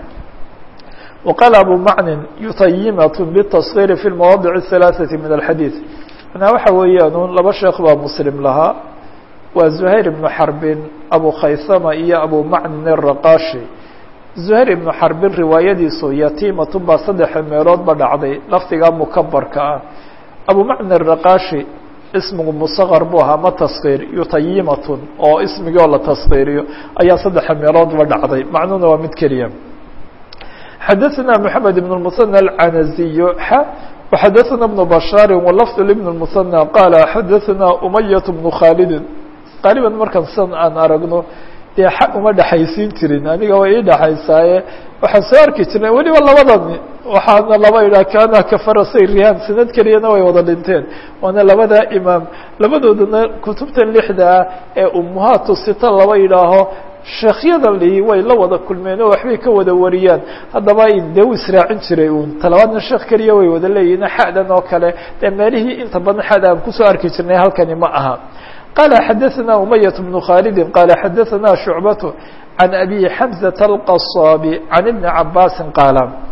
waqaala abu macnin yutayimat bالتصغيr fi اlmawaadic الثaلaثaةi min الxadiiث manaa waxa weeyaan un laba sheekh baa muslim lahaa waa زuhayr ibnu xarbin abu khaysama iyo abu macnin الraqashi زuhayr ibnu xarbin riwaayadiisu yatiimatun baa saddexa meeloodba dhacday lafdigaa mukabarka ah abu macni الraqashi ismigu musaqar buu ahaa ma taskiir yutayimatun oo ismigii oo la taskiiriyo ayaa saddexa meeloodba dhacday macnuhuna waa mid keliya xadaثna mحamed ibn الmuثنى الcanaziy وxadaثna ibn bashaari walafd ibn الmuثنى qaala xadaثna umayaة bnu khaalidin qaaliban markan sidan aan aragno dee xaq uma dhexaysiin jirin aniga way ii dhexaysaaye waxaan soo arki jirnay weliba labadani waxaana laba idhaha kaana kafarasay rihaan sanad keliyana way wada dhinteen waana labadaa imaam labadoodana kutubtan lixda ah ee umuhaatu sita laba yidhaaho sheekhyada li way la wada kulmeen oo waxbay ka wada wariyaan haddaba dee u israacin jiray uun talabaadna sheekh keliya way wada leeyihin xadan oo kale dee meelihii inta badan xad aan kusoo arki jirnay halkani ma aha قال xdثna أمyة بن khالد qال xdثna شعبة عن أbي حمزة الqصاaب عن بن عabاس qاaل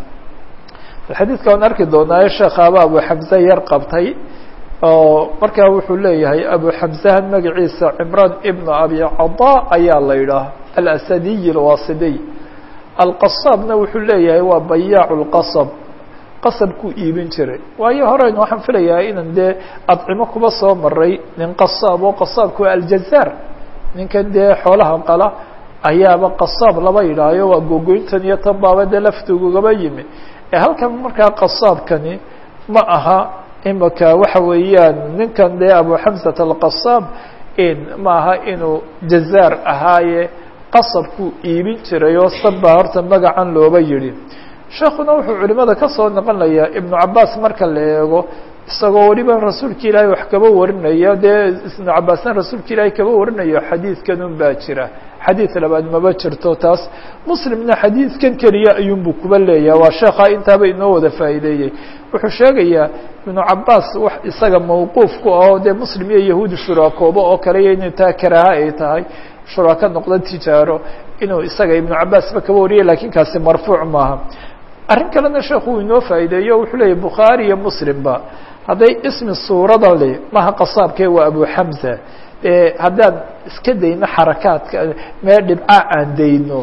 xadيثka waan arki doonaayo sheekhaaba abu حمزة yar qabtay oo markaa wuxuu leeyahay abu حمزhan magaciisa عمrان بن أbي caضاء ayaa la yidhaah الأسدي الواصدي الqصاaبna wuxuu leeyahay waa bayاع الqصب qasabkuu iibin jiray waayo horeyn waxaan filayaa inan dee adcimo kuba soo maray nin qasaab oo qasaabku waa aljazaar ninkan dee xoolaha qala ayaaba qasaab laba yidhaayo waa gogoyntan iyo tan baaba dee laftigugaba yimi halkan markaa qasaabkani ma aha imaka waxa weeyaan ninkan dee abu xamsat alqasaab ma aha inuu jazaar ahaaye qasabkuu iibin jiray oo sabbaa horta magacan looba yidhi sheekuna wuxuu culimada ka soo noqonayaa ibnu cabaas marka la eego isagoo weliba rasuulka ilaahay wax kaba warinaya dee ibnu cabaasna rasuulka ilaahay kaba warinayo xadiidkan un baa jira xadiid labaad maba jirto taas muslimna xadiidkan keliya ayuunbuu kuba leeyaha waa sheekhaa intaaba inoo wada faa'iideeyey wuxuu sheegayaa ibnu cabaas wax isaga mawquuf ku ahoo dee muslim iyo yahuudi shurakoobo oo kale iyo inay taa karaaha ay tahay shuraka noqda tijaaro inuu isaga ibnu cabaasba kaba wariyay lakiin kaasi marfuuc maaha arrin kalena sheekhu uu inoo faa'iideeyo wuxuu leeyahy bukhaari iyo muslimba hadday ismi suurada le maha qasaabkee waa abu xamza haddaan iska dayno xarakaadka mee dhibca aan dayno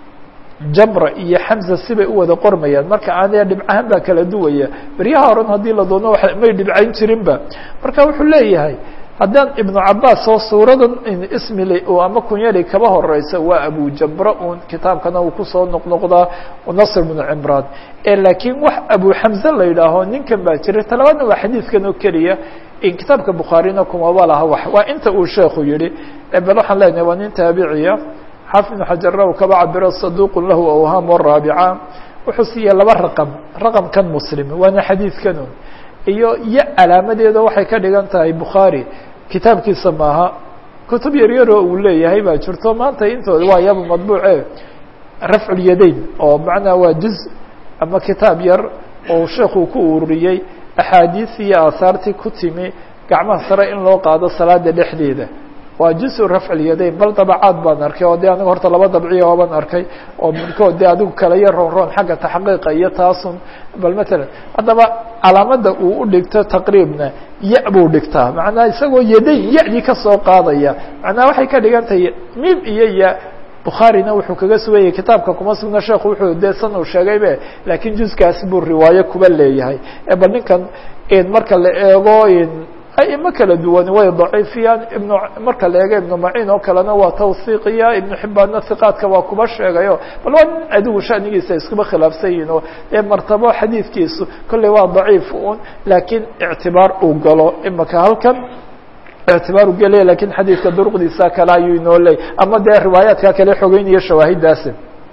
jamra iyo xamza sibay u wada qormayaan marka aanee dhibcahan baa kala duwaya beryaha horan haddii la doono may dhibcayn jirinba marka wuxuu leeyahay haddaan ibnu cabaas oo suuradan ismile oo ama kunyali kaba horeysa waa abu jabra un kitaabkana uu kusoo noqnoqdaa nasr bnu cimraan laakiin wax abu xamze la yidhaaho ninkan baa jiray talabaadna waa xadiidkan oo keliya in kitaabka bukhaarina kumaba laha wax waa inta uu sheekhu yihi bal waxaan leenahay waa nin taabiciya xaafid ibnu xajarna uu kaba cabiro saduq lahu awhaam raabica wuxuu siiyey laba raqamkan muslim waana xadiidkan un iyo calaamadeeda waxay ka dhigan tahay bukhaari kitaabkiisa maaha kutub yaryaroo uu leeyahay baa jirto maanta intooda waa yaba madbuuce rafculyadayn oo macnaha waa juz ama kitaab yar oo sheekuu ku ururiyey axaadiis iyo aahaartii ku timi gacmaha sare in loo qaado salaada dhexdeeda waa jusu rafci lyadayn bal dabacaad baan arkay oo dee aniga horta laba dabciya ooban arkay oo midkood dee adigu kala yar roon xagga taxqiiqa iyo taasun bal matalan haddaba calaamada uu u dhigto taqriibna ya buu dhigtaa macnaha isagoo yadayn ya-dii kasoo qaadaya macnaha waxay ka dhigan tahay mim iyo ya bukhaarina wuxuu kaga sugayay kitaabka kuma sugna sheekhu wuxuu dee san uu sheegaybe laakiin juskaasi buu riwaayo kuba leeyahay bal ninkan marka la eego aimo kala duwani way daciifiyaan marka la eego ibnu maciin oo kalena waa tawsiiqiya ibnu xibbaanna hiqaadka waa kuba sheegayo bal waa nin adigu shanigiisa iskuba khilaafsan yihin oo martabo xadiidkiisu kolley waa daciif un laakiin ictibaar uu galo imaka halkan ictibaar u gelaya lakin xadiidka duruqdiisa kale ayuu inoo leey ama dee riwaayaadka kale xogeynaya shawaahidaasi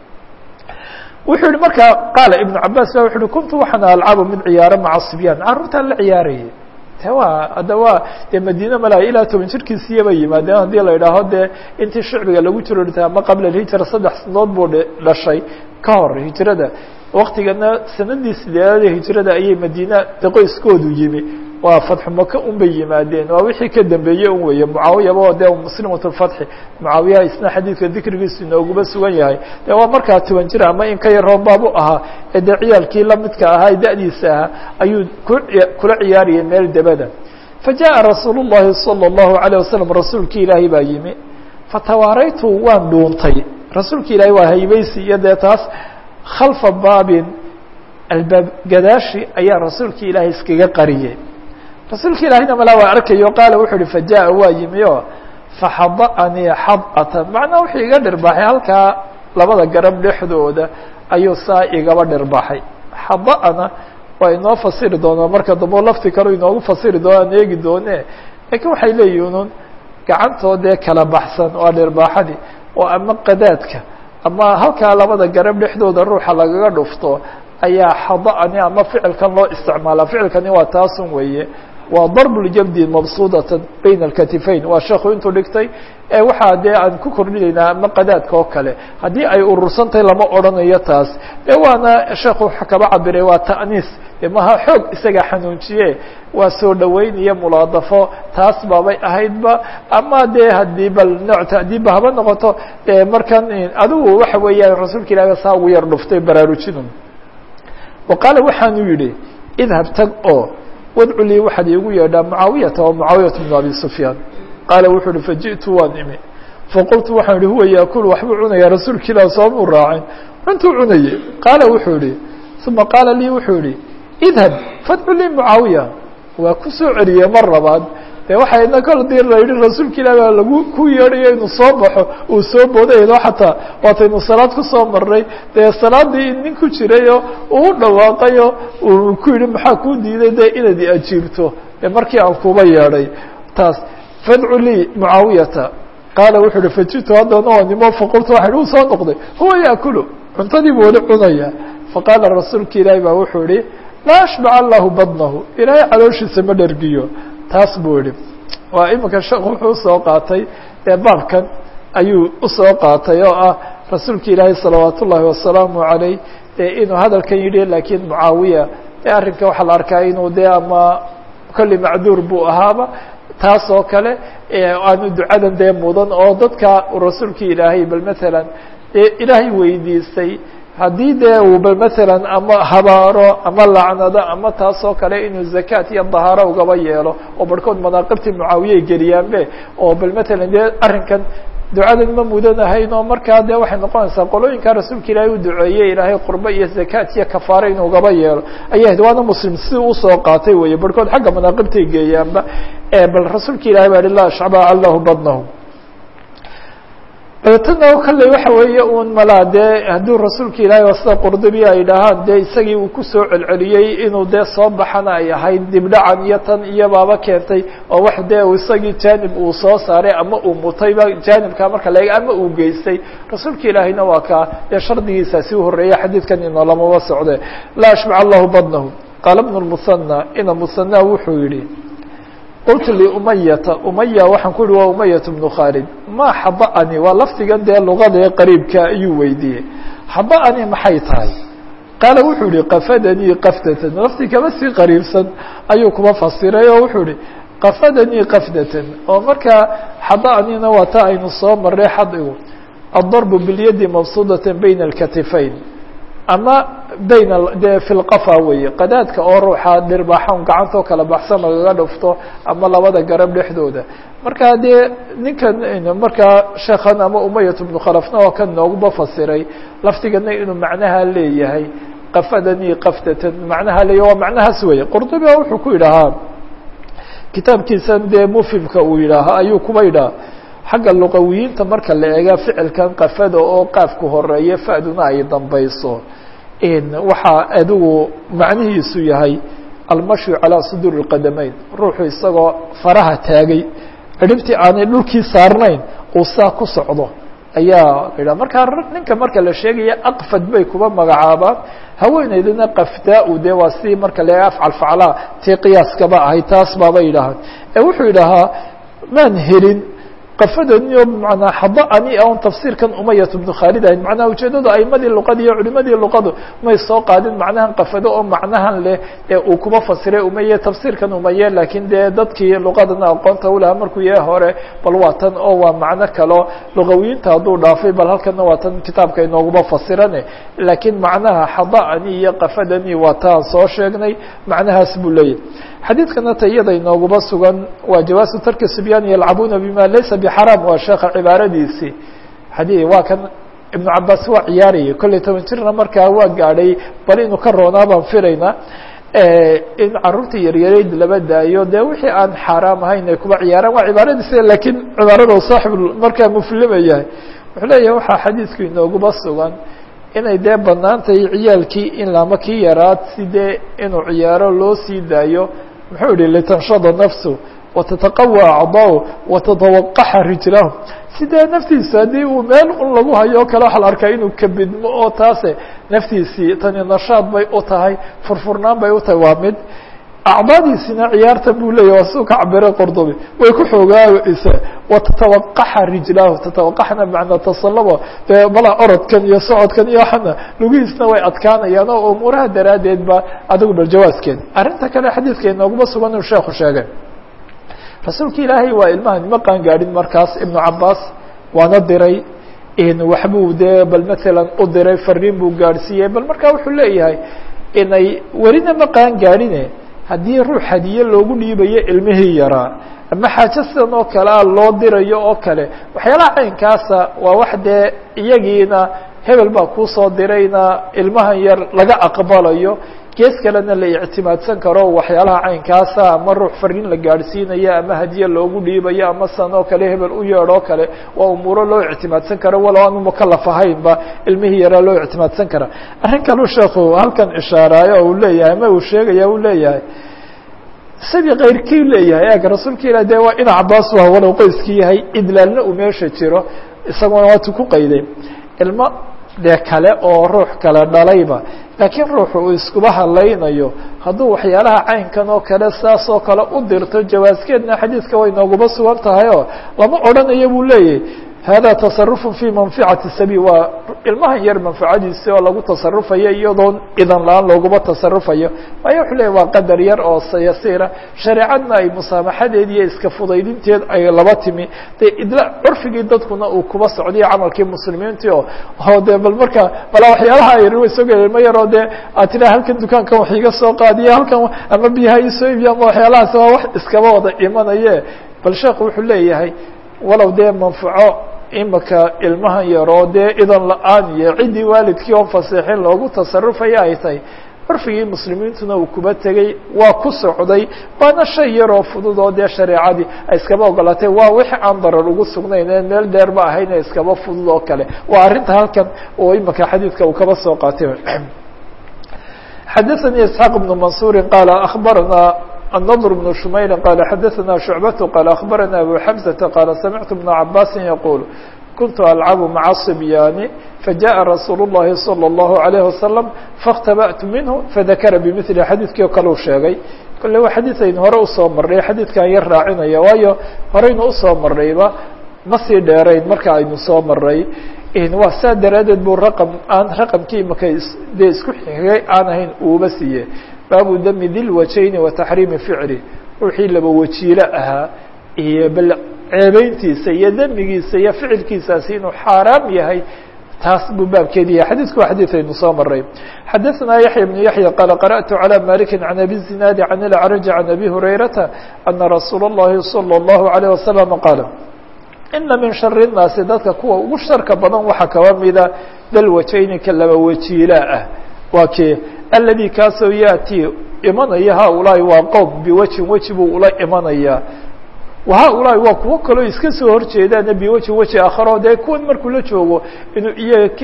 wuxuu yihi marka qaala ibnu cabaas ba wuxu uhi kuntu waxaan alcabu mid ciyaaro maca sibyaan carruurtaan la ciyaarayay hadda waa dee madiine malaa ilaa 10 jirkiisiyaba yimaadeen haddii la idhaaho dee intii shicbiga lagu jiro dhintay ama qabla alhijra 3 sanadood buu dhashay ka hor hijrada waktigana sanadii 8 hijrada ayay madiina de qoyskoodu yimi waa fatxu maka un bay yimaadeen waa wixii ka dambeeyey un weeye mucaawiyaba oo dee muslimatulfatxi mucaawiyaha isna xadiidka dikrigiisu inooguba sugan yahay dee waa markaa 10 jir ama in ka yar roobaabu ahaa ee dee ciyaalkii lamidka ahaa da-diisa ahaa ayuu kula ciyaariyay meel debada fajaءa rasuul الlahi salى الlahu عalيه wasalam rasuulkii ilaahay baa yimi fatawaaraytu waan dhuuntay rasuulki ilaahay waa haybaysi iyo dee taas khalfa baabin albaab gadaashi ayaa rasuulki ilaahay iskaga qariyey rasuulka ilaahayna malaa waa arkayo qaala wuxuu uhi fajaءa waa yimi o faxada'anii xad'atan macnaa wuxuu iga dhirbaaxay halkaa labada garab dhexdooda ayuu saa igaba dhirbaaxay xada'ana waa inoo fasiri doonaa marka dambo lafti kale inoogu fasiri doonaan eegi doone laakiin waxay leeyihiin gacantoodee kala baxsan waa dhirbaaxadii oo ama qadaadka ama halkaa labada garab dhexdooda ruuxa lagaga dhufto ayaa xada'ani ama ficilkan loo isticmaala ficilkani waa taasun weeye waa darb ljabdi mabsuudatan bayna alkatifayn waa sheekhu intuu dhigtay waxaa dee aan ku kordhinaynaa ama qadaadka oo kale haddii ay urursantahay lama odhanayo taas de waana sheekhu waxa kaba cabiray waa ta'niis maha xoog isaga xanuunjiye waa soo dhaweyn iyo mulaadafo taas baabay ahaydba ama dee haddii bal nooc ta'diibba haba noqoto markan adigu waxa weeyaan rasuulka ilahi saa ugu yar dhuftay baraarujinun wa qaala waxaanu yidhi idhab tag oo wadcu lii waxaad iigu yeedhaa mucaawiyata oo mucaawiyata bnu abi sufyaan qaala wuxuu uhi faji'tu waan imi faqultu waxaan ihi huwa yaakulu waxbuu cunaya rasuulka ilah soomuu raacin cuntuu cunaye qaala wuxuu ihi uma qaala lii wuxuu ihi idhab fadcu lii mucaawiya waa ku soo celiyey mar labaad de waxayna kol dii la yihi rasuulka ilah baa lagu ku yeedhayo inuu soo baxo uu soo boodaydo xataa waataynu salaad kusoo marnay dee salaadii nin ku jirayo uu dhawaaqayo uu ku yihi maxaa kuu diiday de inaad ajiibto de markii aan kuba yeedhay taas fadcu lii mucaawiyata qaala wuxuu uhi fajitu haddana oo nimo faqultu waxa uu soo noqday huwa yaakulu cuntadii buu wali cunaya faqaala rasuulka ilaahi baa wuxuu ihi laa ashbaca allahu badnahu ilaahay calooshiisa ma dhergiyo taas buu yihi waa iminka sheekh wuxuu usoo qaatay ee baabkan ayuu usoo qaatay oo ah rasuulka ilaahay salawaat ullaahi wasalaamu عalayh inuu hadalkan yidhi laakiin mucaawiya dee arrinka waxaa la arkaa inuu dee ama kolli macduur buu ahaaba taas oo kale aanu ducadan dee mudan oo dadka rasuulka ilaahay bal matalan ilaahay weydiistay haddii dee uu bal matalan ama habaaro ama lacnado ama taas oo kale inuu zakaat iyo dahaaro ugaba yeelo oo barhkood manaaqibtii mucaawiyay geliyaanbe oo bal matalan dee arrinkan ducadan ma mudanahayn oo markaa dee waxay noqonaysaa qolooyinkaa rasuulka ilaahay u duceeyey ilaahay qurbo iyo zakaat iyo kafaaro inuu ugaba yeelo ayay ahayd waana muslim si usoo qaatay weeye barhkood xagga manaaqibtay geeyaanba bal rasuulka ilahay baa ihi laa ashbaca allahu badnahu dabeetana kalley waxa weeye un malaa dee hadduu rasuulka ilaahay waa sida qurdubi ay dhahaan dee isagii uu kusoo celceliyey inuu dee soo baxana ay ahayd dibdhacan iyo tan iyo baaba keentay oo wax dee isagii jaanib uu soo saaray ama uu mutayba jaanibkaa marka laega ama uu geystay rasuulka ilaahayna waa kaa dee shardigiisaasi u horreeya xadiidkan inolamaba socde laa ashbac allahu badnahu qaala bnu lmusanى ina musanى wuxuu yihi qultu liumayata umaya waxaan ku yihi waa umayat bnu khaalid ma xada'anii waa lafdigan dee luqada ee qariibka ayuu weydiiyey xada'anii maxay tahay qaala wuxuu yihi qafadanii qaftatan lafdi kama sii qariibsan ayuu kuma fasiray oo wuxuu yihi qafadanii qafdatan oo markaa xadaanina waa ta aynu soo maray xadigu الضرب باليد مبسوطة بين الكتفين ama bayn de fi lqafa weeye qadaadka oo ruuxa dhirbaaxan gacantoo kala baxsan lagaga dhufto ama labada garab dhexdooda markaa dee ninkan markaa sheekhan ama umayat bnu khalafna oo kan nooguba fasiray laftigana inuu macnaha leeyahay qafadanii qafdatan macnaha leeyahy waa macnahaas weeye qurdubi wuxuu ku yidhahaa kitaabkiisan dee mufhimka uu yidhaaha ayuu kuba yidhaha xagga luqawiyiinta marka la eega ficilkan qafada oo qaafku horeeya fa'duna ay dambayso waxaa adigu macnihiisu yahay almashyu calaa suduuri اqadamayn ruuxu isagoo faraha taagay cidhibtii aanay dhulkii saarnayn uu saa ku socdo ayaa la yidhaha markaa ninka marka la sheegaya aqfad bay kuba magacaabaan haweeneydana qafdaa-u dee waa si marka la eega afcal faclaa tii qiyaaskaba ahay taas baaba yidhaahaan wuxuu yidhahaa maan helin qafadaniyo bmanaa xadaani on tafsiirkan umayat bnu khaalid ahayd macnaha ujeedadu aimadii luqada iyo culimadii luqadu may soo qaadin macnahan qafado oo macnahan leh ee uu kuba fasiray umaye tafsiirkan umaye laakiin dee dadkii luqadana aqoonta ulahaa markuu yahay hore bal waa tan oo waa macno kaleo luqawiyiinta hadduu dhaafay bal halkana waa tan kitaabka inooguba fasirane laakiin macnaha xadaani iyo qafadani waa taan soo sheegnay macnahaas buu leeyahy xadiidkana ta iyada inooguba sugan waa jawaasu tarki sibyaan yalcabuuna bima laysa bxaraam waa sheeka cibaaradiisii waa kan ibnu cabaas waa ciyaarayay kolley 10 jirna markaa waa gaadhay bal inuu ka roonaa baan filaynaa in caruurta yaryareyd laba daayo dee wixii aan xaaraam ahayn ay kuba ciyaaraan waa cibaaradiisi laakiin cibaarada saaxib markaa muflima yahay wuxuu leeyahay waxaa xadiidku inooguba sugan inay dee banaantahay ciyaalkii in lama kii yaraad si dee inuu ciyaaro loo sii daayo muxuu yihi litanshada nafsu watataqawى acdaahu watatawaqaxa rijlahu sidee naftiisa haddii uu meel un lagu hayo o kale waxa la arkaa inuu kabidmo oo taase naftiisii tani nashaad bay u tahay furfurnaan bay u tahay waa mid acdaadiisina ciyaarta buu leeyahy waa suu ka cabiray qordobi way ku xoogaaysa watatawaqaxa rijlahu tatawaqaxna bmacnaa tasalabo dee mala orodkan iyo socodkan iyo waxana lugihiisna way adkaanayaan oo umuuraha daraaddeed ba adigu bal jawaaskeed arrinta kale xadiidka inooguma sugan inuu sheekhu sheegay rasuulka ilaahay waa ilmahan ma qaan gaadhin markaas ibnu cabaas waana diray waxbuu dee bal maalan u diray fariin buu gaadhsiiyey bal markaa wuxuu leeyahay inay welina ma qaan gaadhine haddii ruux hadiye loogu dhiibayo ilmihii yaraa ama xaajo sidan oo kale a loo dirayo oo kale waxyaalaha caynkaasa waa wax dee iyagiina hebel baa kuusoo dirayna ilmahan yar laga aqbalayo gees kalena la ictimaadsan karo waxyaalaha caynkaasa ama ruux fariin la gaadhsiinayo ama hadiye loogu dhiibayo ama san oo kale hebel u yeedhoo kale waa umuuro loo ictimaadsan karo walow aanu mukalaf ahaynba ilmihii yaraa loo ictimaadsan kara arrin kaleu sheekhu halkan ishaaraayo oo uu leeyahay ama uu sheegaya uu leeyahay sidii kayrkii leeyahay eeg rasuulka ilah dee waa ina cabaas waa walow qoyskii yahay idlaalna uu meesha jiro isaguna waatu ku qayday ilmo dee kale oo ruux kale dhalayba laakiin ruuxu uu iskuba hadlaynayo hadduu waxyaalaha caynkan oo kale saas oo kale u dirto jawaaskeedna xadiidka way nooguba sugan tahay oo lama odhanayo buu leeyahay hada taصarufu fi manficati sabiil waa ilmahan yar manfacadiisi oo lagu tasarufayo iyadoon idan la-aan looguma tasarufayo waayo wuxuu leeyahy waa qadar yar oo sayasiira shareecadna ay musaamaxadeed iyo iska fudaydinteed ay laba timi dee idla curfigii dadkuna uu kuba socdiyo camalkii muslimiintii oo dee bal marka bala waxyaalaha yar way soo geli ilma yaroo dee aad tiraa halkan dukaankan wax iga soo qaadiyo halkan ama biyaha isoo iibiyo ama waxyaalahaas waa wax iskaba wada imanaye bal sheekhu wuxuu leeyahay walow dee manfaco imika ilmahan yaroo dee idan la-aan iyo ciddii waalidkii oo faseexin loogu tasarufaya ay tahay curfigii muslimiintuna uu kuba tegey waa ku socday waana shay yaroo fudud oo dee shareecadii ay iskaba ogolatay waa wixii aan darar ugu sugnayn ee meel dheer ma ahayn ee iskaba fudud oo kale waa arrinta halkan oo imika xadiidka uu kaba soo qaatay xadaثnي isxaaq بن maنصuuri qaala aخbarana النضر بن شmayl qال xadaثna شhuعبة qال أخbarana أbو حمزة qال سمعت بن عabاس يقول كنت ألعب مع الصبيان فجاء رsuuل اللhi صلى الله عليه وسلم فاkتبأت منه فذakra بمثل xadيثkii o kale u sheegay kole waa xadيث aynu hore usoo maray xadيثkan yar raacinaya waayo horeynu usoo marayba ma sii dheerayn marka aynu soo maray waa saa daraadeed bu aan raqمkii imaka dee isku xigay aan ahayn uuba siiye baabu dmi dilwajayni وataxriimi ficli ruuxii laba wajiilo ahaa iyo bal ceebeyntiisa iyo dembigiisa iyo ficilkiisaasi inuu xaaraam yahay taas buu baabkeedi yahay xadiidku waa xadiid aynu soo maray xadaثna yaحya بن yaحya qala qarأtu عalى maliki can abi الزinaadi can اlأcraj can abi hurayrata ana rasuula الlahi salى الlahu عalيه wasalam qaala ina min shari الnaasi dadka kuwa ugu sharka badan waxaa kaba mida dalwajayninka laba wajiilaa ah waa kee aladi kaasoo yaأtii imanaya haulaahi waa qowm biwajhin weji buu ula imanaya wahaulaahi waa kuwo kaloo iska soo horjeedaan biwajhin weji aakharo dee kuwan markuu la joogo inuu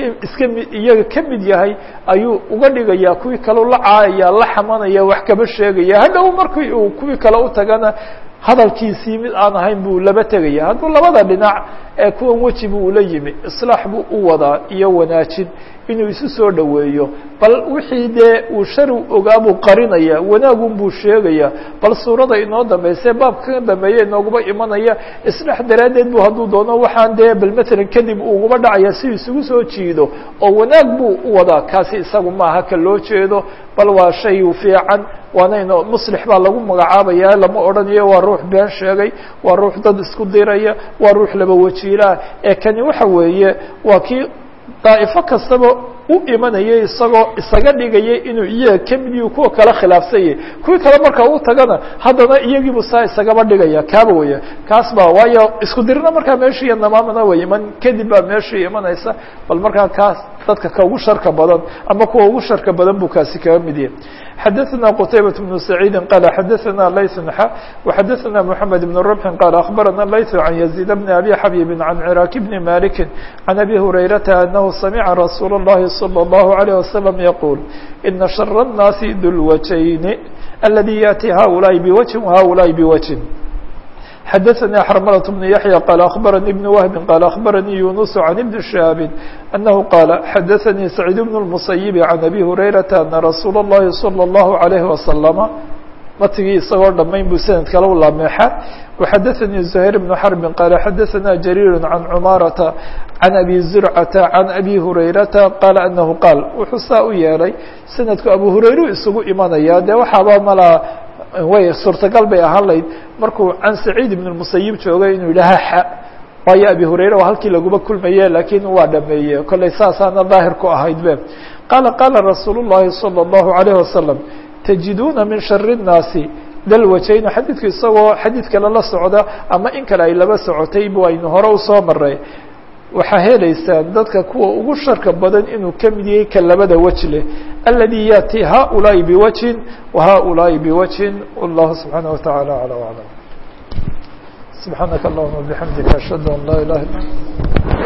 iyaga ka mid yahay ayuu uga dhigayaa kuwii kaleu la caayaya la xamanaya wax kaba sheegaya hadhow markii uu kuwii kale u tagana hadalkiisii mid aan ahayn buu laba tegaya hadduu labada dhinac ee kuwan weji buu ula yimi islaax buu u wadaa iyo wanaajin inuu isu soo dhoweeyo bal wixii dee uu shari ogaa buu qarinaya wanaagun buu sheegaya bal suurada inoo dambayse baabka ka dambeeya inooguba imanaya isdhex daraaddeed bu hadduu doono waxaan dee bal matalan kadib uguba dhacaya si isugu soo jiido oo wanaag buu u wadaa kaasi isagu maaha ka loo jeedo bal waa shay fiican waanayno muslix baa lagu magacaabaya lama odhanayo waa ruux been sheegay waa ruux dad isku diraya waa ruux laba wajiilaah ee kani waxa weeye waa kii daa'ifo kastaba u imanayay isagoo isaga dhigayay inuu iyaga ka mid yahi kuwa kala khilaafsanyay kuwii kale marka u tagana haddana iyagiibu saa isagaba dhigaya kaaba weya kaas baa waayo isku dirna markaa meeshii namaamana way iman kadib baa meeshii imanaysa bal markaa kaas dadka ka ugu sharka badan ama kuwa ugu sharka badan buu kaasi kaga mid yahay xadaثna qtaybaة بن سacيidi qala xadaثna layث وxadaثna mحamed بن ربح qala aخbarana layث عan يزيد بn abi xabيb عan cراk بn malik عan abi hurayrata anahu samca rasuul الlahi صلى الله عليه وسلم يقول إن شر الناس ذو الوجهين الذي يأتي هؤلاء بوجه وهؤلاء بوجه حدثني حرملة بن يحيى قال أخبرني ابن وهب قال أخبرني يونس عن ابن شهاب أنه قال حدثني سعيد بن المسيب عن أبي هريرة أن رسول الله صلى الله عليه وسلم matigii isagoo dhamayn buu sanadka la laameexa وxadaثnي زهير بن حرب qال xadaثna جرير عن cماaرة عن أbي زرعة عن أbي هريرةa qال أنه qاaل wuxuu saa u yeelay sanadku abu هurayru isugu imanaya dee waxaaba mala way suurtagal bay ahaan layd markuu can سacيid بن المسيب joogay inuu yidhaha x waayo abi هurayre waa halkii laguba kulmaye lakiin waa dhameeye kollay saasaana daahir ku ahayd be qاala رasuul الlahi صلى الله عليه وسلم تجiduna min shari الnaasi dalwajayna xadiidku isagoo xadiid kale la socda ama in kale ay laba socotay bu aynu hore usoo maray waxaa helaysaan dadka kuwa ugu sharka badan inuu ka mid yahay ka labada wej leh aladi yati haؤulaaءi biwajhin وhaؤulaaءi biwajhin والlahu subحaanaه وataعalى عalى وعلم سubحaanaka اللهma بحamdika أشhهadu an laa ilaha illa